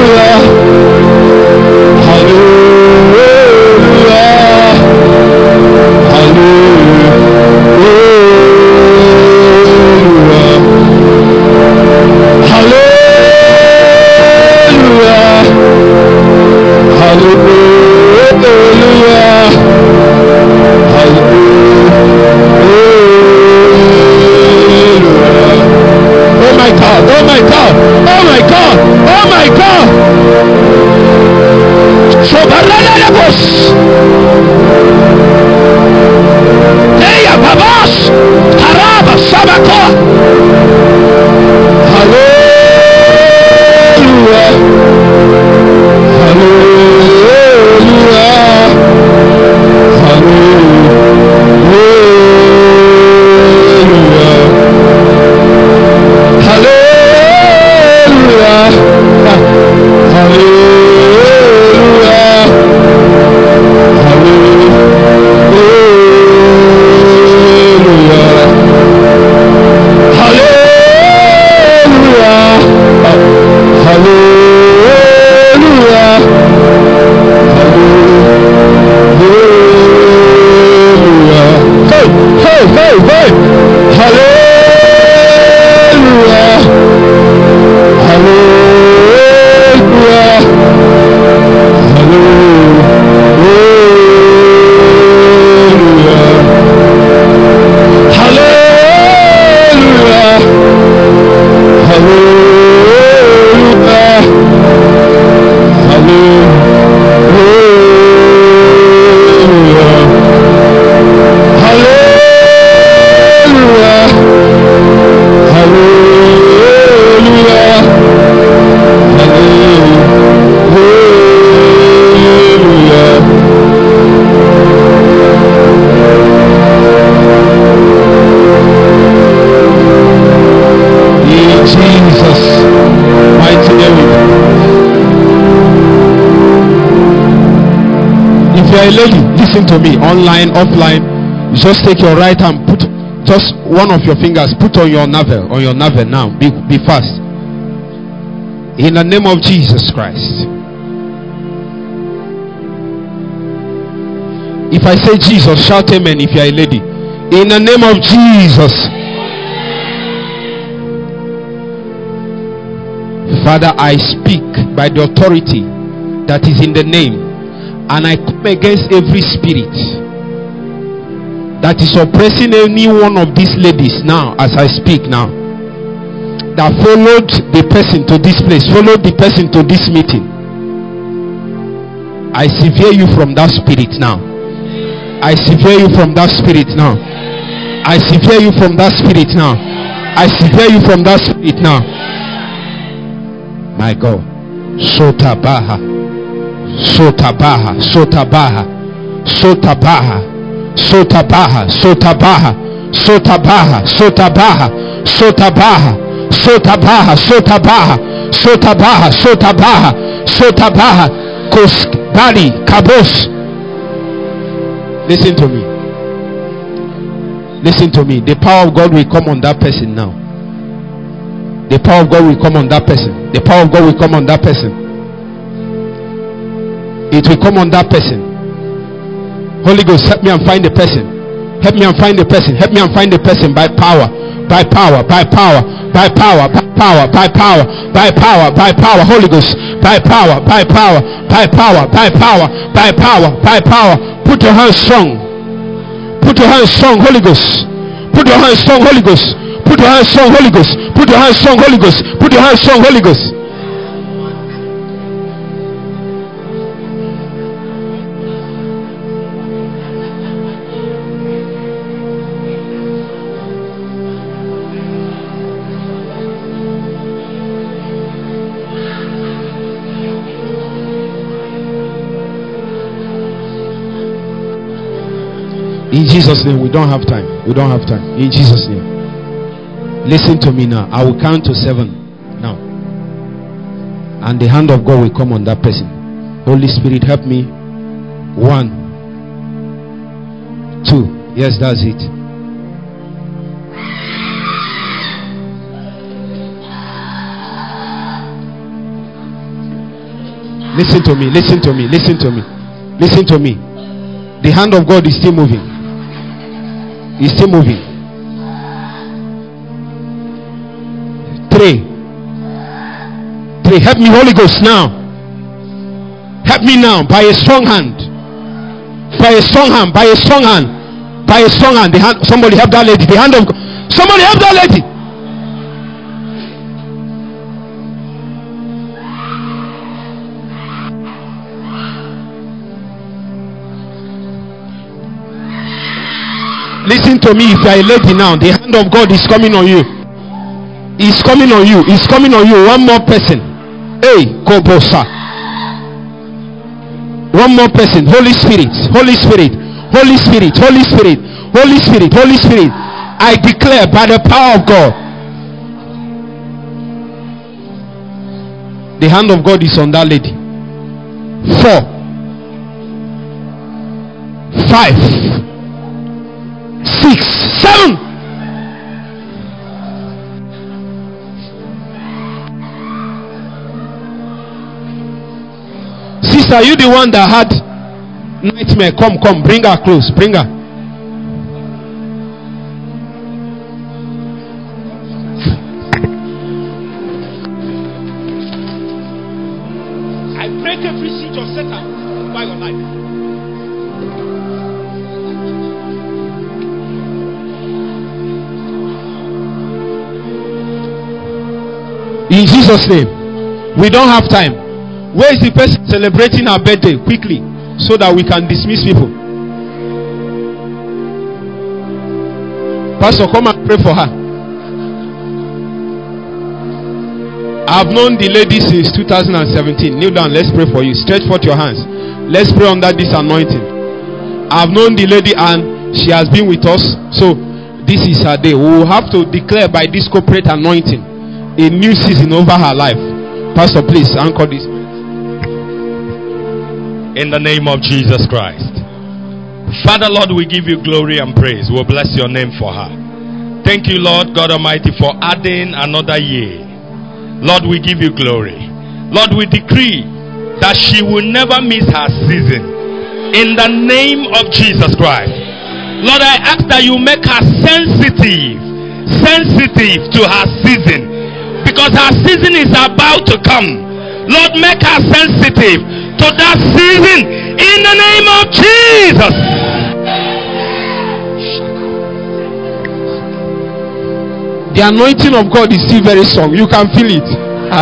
Listen to me, online, offline. Just take your right hand, put just one of your fingers, put on your navel now. Be fast. In the name of Jesus Christ. If I say Jesus, shout amen if you are a lady. In the name of Jesus. Father, I speak by the authority that is in the name, and I come against every spirit that is oppressing any one of these ladies now as I speak now, that followed the person to this place, followed the person to this meeting. I sever you from that spirit now. I sever you from that spirit now. I sever you from that spirit now. I sever you from that spirit now. My God. Sotabaha. Sotabaha. Sotabaha. Sotabaha. Sotabaha. Sotabaha. Sotabaha. Sotabaha. Sotabaha. Sotabaha. Sotabaha. Sotabaha. Sotabaha. Sotabaha. Koskbari. Kabos. Listen to me. Listen to me. The power of God will come on that person now. The power of God will come on that person. The power of God will come on that person. It will come on that person. Holy Ghost, help me and find the person. Help me and find the person. Help me and find the person by power. By power. By power. By power. By power. By power. By power. By power. Holy Ghost. By power. By power. By power. By power. By power. By power. Put your hands strong. Put your hands strong, Holy Ghost. Put your hands strong, Holy Ghost. Put your hands strong, Holy Ghost. Put your hands strong, Holy Ghost. Put your hands strong, Holy Ghost. In Jesus' name, we don't have time. We don't have time. In Jesus' name. Listen to me now. I will count to 7 now. And the hand of God will come on that person. Holy Spirit, help me. 1, 2. Yes, that's it. Listen to me. Listen to me. Listen to me. Listen to me. The hand of God is still moving. It's still moving. 3. Help me, Holy Ghost, now. Help me now by a strong hand. By a strong hand. By a strong hand. By a strong hand. The hand. Somebody help that lady. The hand of God. Somebody help that lady. Listen to me. If you are a lady now, the hand of God is coming on you. It's coming on you. It's coming on you. One more person. Hey, Kobosa. One more person. Holy Spirit. Holy Spirit. Holy Spirit. Holy Spirit. Holy Spirit. Holy Spirit. I declare by the power of God. The hand of God is on that lady. 4, 5, 6, 7. Sister, are you the one that had nightmare? Come, bring her close. Bring her. I break every siege of Satan by your life. In Jesus' name. We don't have time. Where is the person celebrating her birthday? Quickly, so that we can dismiss people. Pastor, come and pray for her. I have known the lady since 2017. Kneel down, let's pray for you. Stretch forth your hands. Let's pray under this anointing. I have known the lady and she has been with us. So this is her day. We will have to declare by this corporate anointing a new season over her life. Pastor, please anchor this. In the name of Jesus Christ. Father, Lord, we give you glory and praise. We'll bless your name for her. Thank you, Lord God Almighty, for adding another year. Lord, we give you glory. Lord, we decree that she will never miss her season. In the name of Jesus Christ. Lord, I ask that you make her sensitive to her season. Because her season is about to come. Lord, make her sensitive to that season in the name of Jesus. The anointing of God is still very strong. You can feel it.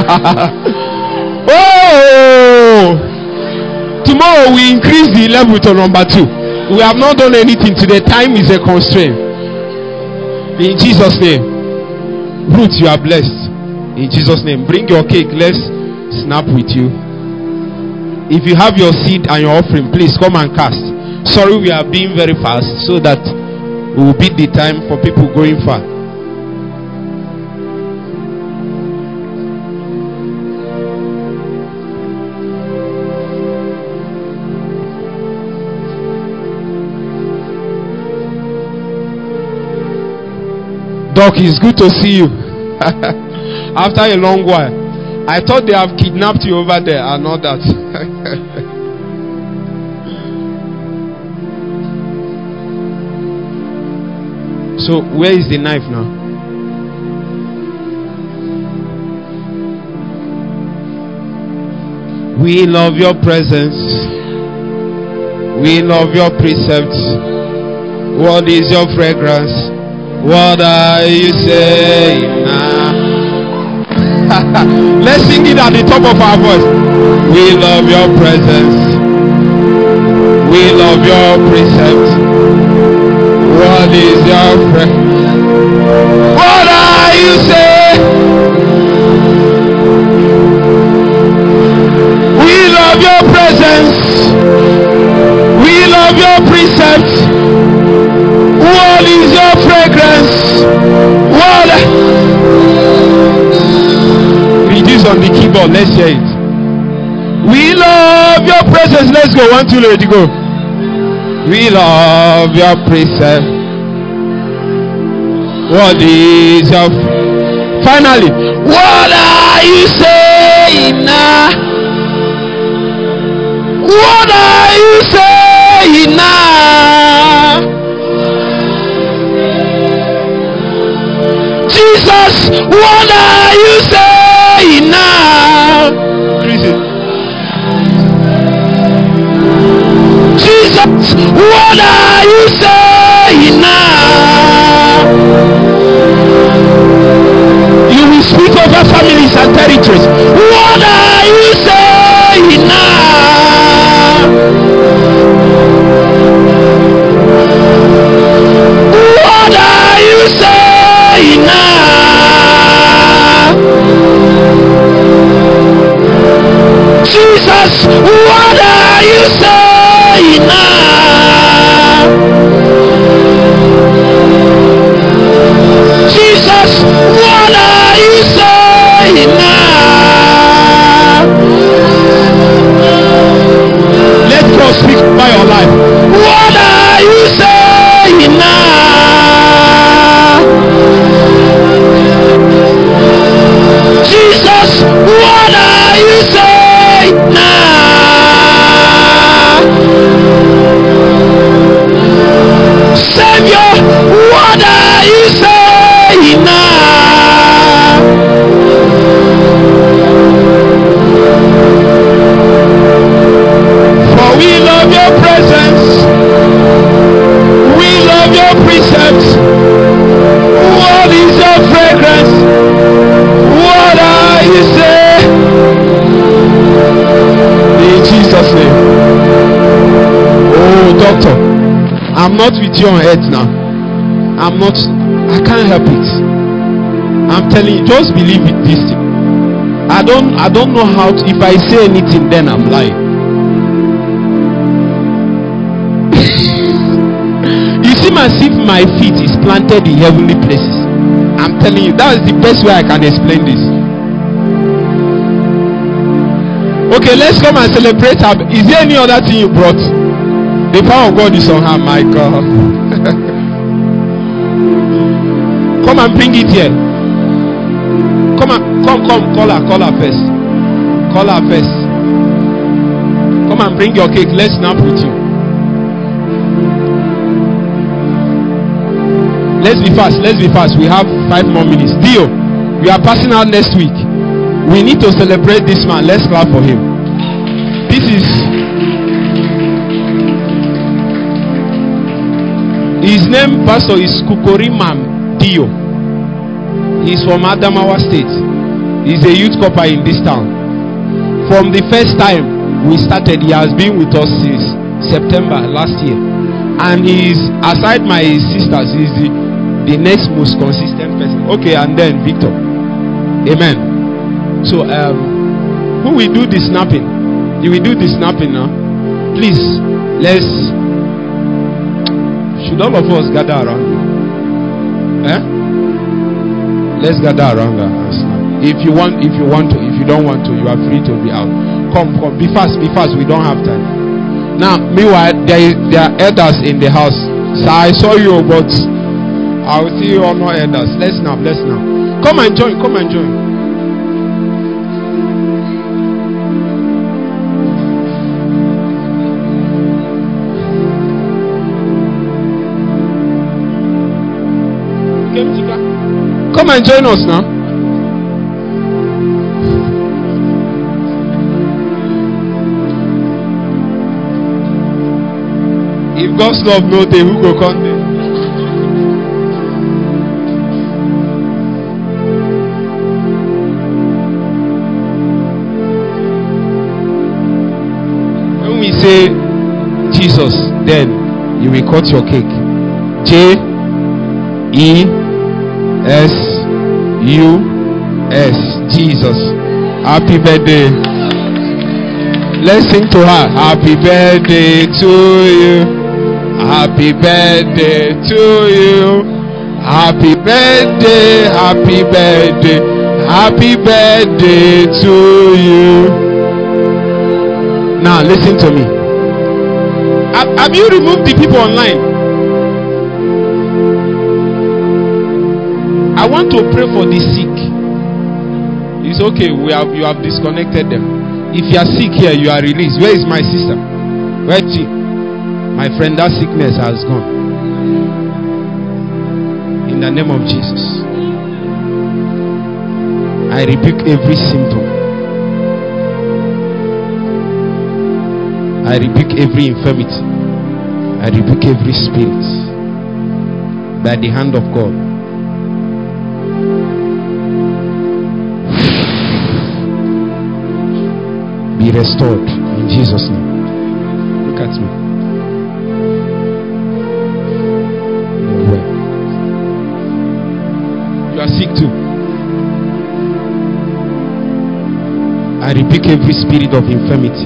Oh! Tomorrow we increase the level to number 2. We have not done anything today. Time is a constraint. In Jesus' name. Ruth, you are blessed. In Jesus' name. Bring your cake. Let's snap with you. If you have your seed and your offering, please come and cast. Sorry, we are being very fast so that we will beat the time for people going far. Doc, it's good to see you. After a long while. I thought they have kidnapped you over there and all that. So, where is the knife now? We love your presence. We love your precepts. What is your fragrance? What are you saying now? Let's sing it at the top of our voice. We love your presence. We love your precepts. What is your fragrance? What are you saying? We love your presence. We love your precepts. What is your fragrance? What? Reduce on the keyboard. Let's hear it. We love your presence. Let's go. 1, 2, ready, go. We love your precepts. What is your? Finally, what are you saying now? What are you saying now? Jesus, what are you saying now? You will speak over families and territories. What are you saying now? What are you saying now? Jesus, what are you saying now? Jesus, what are you saying now? Let God speak by your life. What are you saying now? Jesus, what are you saying now? Savior, what are you saying now? For we love your presence, we love your precepts. What is your fragrance? What are you saying? In Jesus' name. Oh, doctor, I'm not with you on earth now. I can't help it. I'm telling you, just believe it. This thing. I don't know how to. If I say anything, then I'm lying. You seem as if my feet is planted in heavenly places. I'm telling you, that is the best way I can explain this. Okay, let's come and celebrate her. Is there any other thing you brought? The power of God is on her, my God. Come and bring it here. Come, call her first. Call her first. Come and bring your cake. Let's snap with you. Let's be fast. We have 5 more minutes. Dio, we are passing out next week. We need to celebrate this man. Let's clap for him. This is his name, Pastor, is Kukorimam Dio. He's from Adamawa State. He's a youth corper in this town. From the first time we started, he has been with us since September last year. And he's, aside my sisters, he's the next most consistent person. Okay, and then Victor. Amen. So, who will do the snapping? You will do the snapping now. Please, should all of us gather around you? Let's gather around her and snap. If you want to. If you don't want to, you are free to be out. Come. Be fast. We don't have time. Now, meanwhile, there are elders in the house. So I saw you, but I will see you all no elders. Let's snap. Come and join. Come and join us now. If God's love no day, who go come there? When we say Jesus, then you will cut your cake. J-E-S-U-S. Jesus. Happy birthday. Let's sing to her. Happy birthday to you. Happy birthday to you. Happy birthday. Happy birthday. Happy birthday to you. Now listen to me. Have you removed the people online? I want to pray for the sick. It's okay. You have disconnected them. If you are sick here, you are released. Where is my sister? Where is she? My friend, that sickness has gone. In the name of Jesus. I rebuke every symptom. I rebuke every infirmity. I rebuke every spirit by the hand of God. Be restored in Jesus' name. Look at me. You're well. You are sick too. I rebuke every spirit of infirmity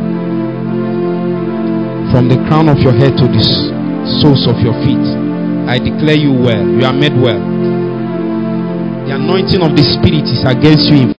from the crown of your head to the soles of your feet. I declare you well. You are made well. The anointing of the Spirit is against you.